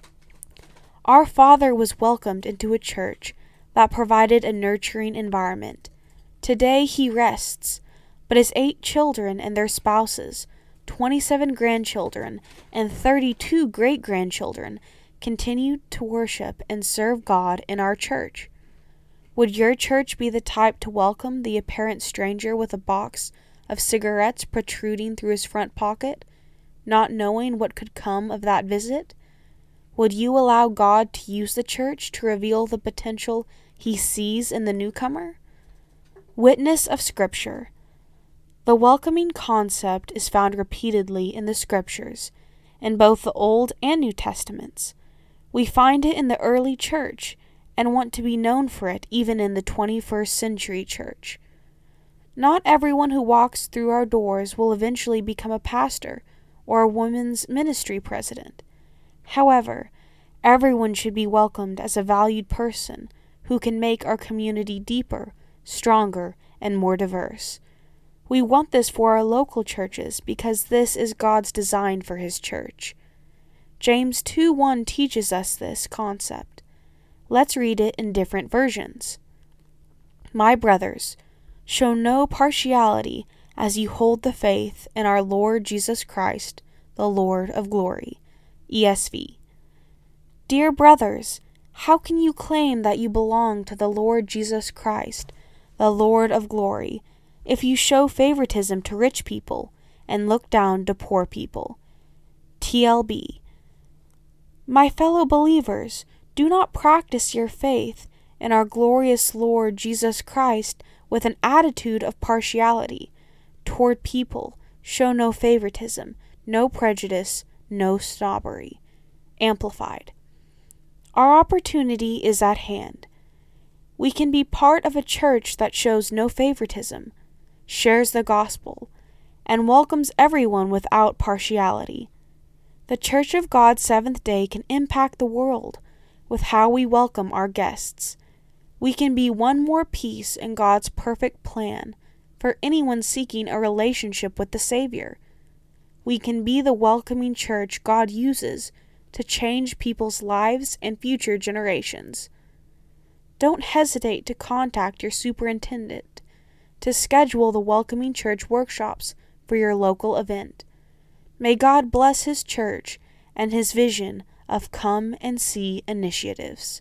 Speaker 1: Our father was welcomed into a church that provided a nurturing environment. Today he rests, but his 8 children and their spouses, 27 grandchildren, and 32 great-grandchildren continue to worship and serve God in our church. Would your church be the type to welcome the apparent stranger with a box of cigarettes protruding through his front pocket, not knowing what could come of that visit? Would you allow God to use the church to reveal the potential he sees in the newcomer? Witness of Scripture. The welcoming concept is found repeatedly in the Scriptures, in both the Old and New Testaments. We find it in the early church, and want to be known for it even in the 21st century church. Not everyone who walks through our doors will eventually become a pastor or a women's ministry president. However, everyone should be welcomed as a valued person who can make our community deeper, stronger, and more diverse. We want this for our local churches because this is God's design for His church. James 2:1 teaches us this concept. Let's read it in different versions. My brothers, show no partiality as you hold the faith in our Lord Jesus Christ, the Lord of glory. ESV. Dear brothers, how can you claim that you belong to the Lord Jesus Christ, the Lord of glory, if you show favoritism to rich people and look down to poor people? TLB. My fellow believers, do not practice your faith in our glorious Lord Jesus Christ with an attitude of partiality toward people. Show no favoritism, no prejudice, no snobbery. Amplified. Our opportunity is at hand. We can be part of a church that shows no favoritism, shares the gospel, and welcomes everyone without partiality. The Church of God Seventh Day can impact the world with how we welcome our guests. We can be one more piece in God's perfect plan for anyone seeking a relationship with the Savior. We can be the welcoming church God uses to change people's lives and future generations. Don't hesitate to contact your superintendent to schedule the Welcoming Church workshops for your local event. May God bless His church and His vision of Come and See initiatives.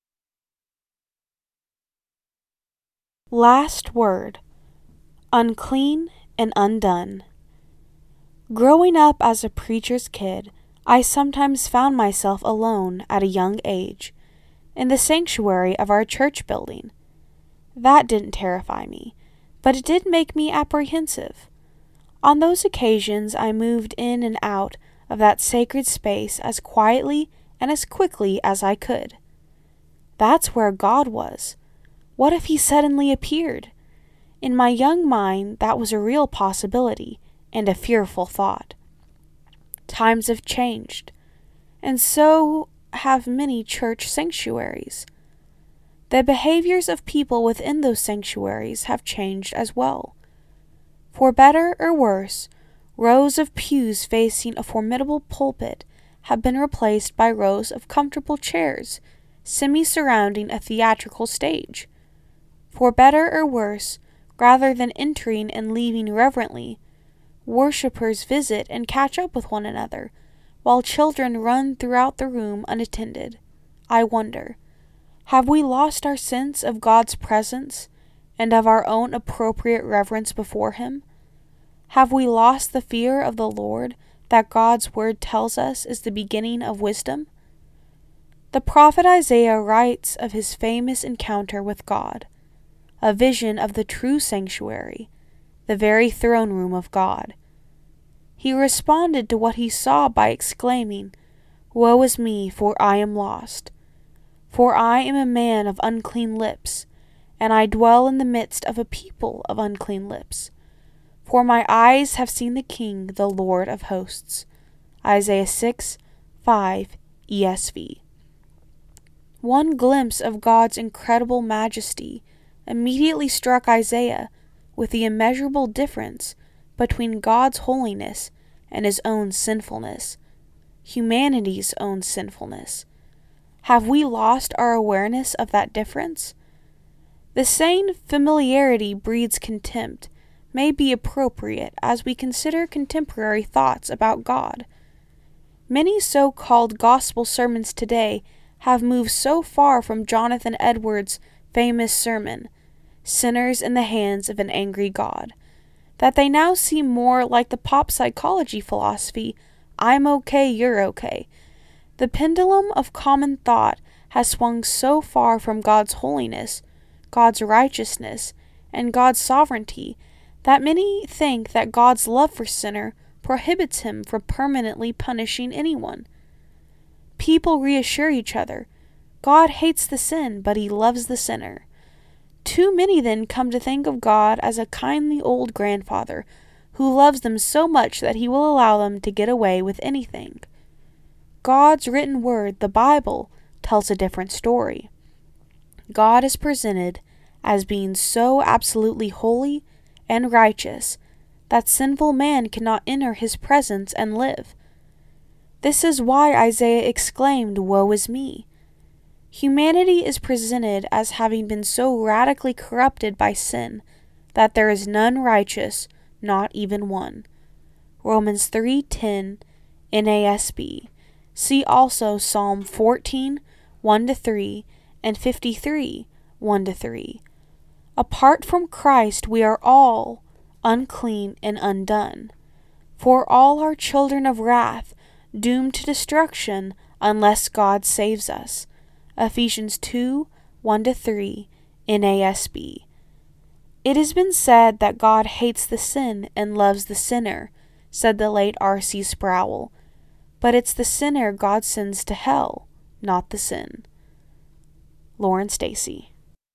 Speaker 1: Last word: unclean and undone. Growing up as a preacher's kid, I sometimes found myself alone at a young age in the sanctuary of our church building. That didn't terrify me, but it did make me apprehensive. On those occasions, I moved in and out of that sacred space as quietly and as quickly as I could. That's where God was. What if He suddenly appeared? In my young mind, that was a real possibility and a fearful thought. Times have changed, and so have many church sanctuaries. The behaviors of people within those sanctuaries have changed as well. For better or worse, rows of pews facing a formidable pulpit have been replaced by rows of comfortable chairs semi-surrounding a theatrical stage. For better or worse, rather than entering and leaving reverently, worshippers visit and catch up with one another, while children run throughout the room unattended. I wonder, have we lost our sense of God's presence and of our own appropriate reverence before Him? Have we lost the fear of the Lord that God's word tells us is the beginning of wisdom? The prophet Isaiah writes of his famous encounter with God, a vision of the true sanctuary, the very throne room of God. He responded to what he saw by exclaiming, "Woe is me, for I am lost. For I am a man of unclean lips, and I dwell in the midst of a people of unclean lips. For my eyes have seen the King, the Lord of hosts." Isaiah 6:5 ESV. One glimpse of God's incredible majesty immediately struck Isaiah with the immeasurable difference between God's holiness and his own sinfulness, humanity's own sinfulness. Have we lost our awareness of that difference? The saying familiarity breeds contempt may be appropriate as we consider contemporary thoughts about God. Many so-called gospel sermons today have moved so far from Jonathan Edwards' famous sermon, "Sinners in the Hands of an Angry God," that they now seem more like the pop psychology philosophy, "I'm okay, you're okay." The pendulum of common thought has swung so far from God's holiness, God's righteousness, and God's sovereignty that many think that God's love for sinner prohibits Him from permanently punishing anyone. People reassure each other, God hates the sin, but He loves the sinner. Too many then come to think of God as a kindly old grandfather who loves them so much that He will allow them to get away with anything. God's written word, the Bible, tells a different story. God is presented as being so absolutely holy and righteous that sinful man cannot enter His presence and live. This is why Isaiah exclaimed, "Woe is me." Humanity is presented as having been so radically corrupted by sin that there is none righteous, not even one. Romans 3:10 NASB. See also Psalm 14, 1-3, and 53, 1-3. Apart from Christ we are all unclean and undone, for all are children of wrath, doomed to destruction unless God saves us. Ephesians 2, 1-3, NASB. It has been said that God hates the sin and loves the sinner, said the late R.C. Sproul, but it's the sinner God sends to hell, not the sin. Lauren Stacy.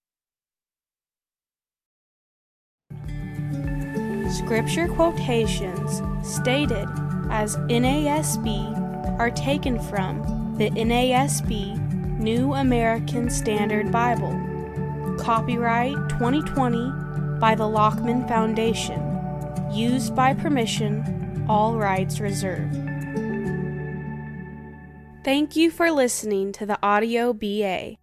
Speaker 1: Scripture quotations stated as NASB are taken from the NASB New American Standard Bible. Copyright 2020 by the Lockman Foundation. Used by permission, all rights reserved. Thank you for listening to the Audio BA.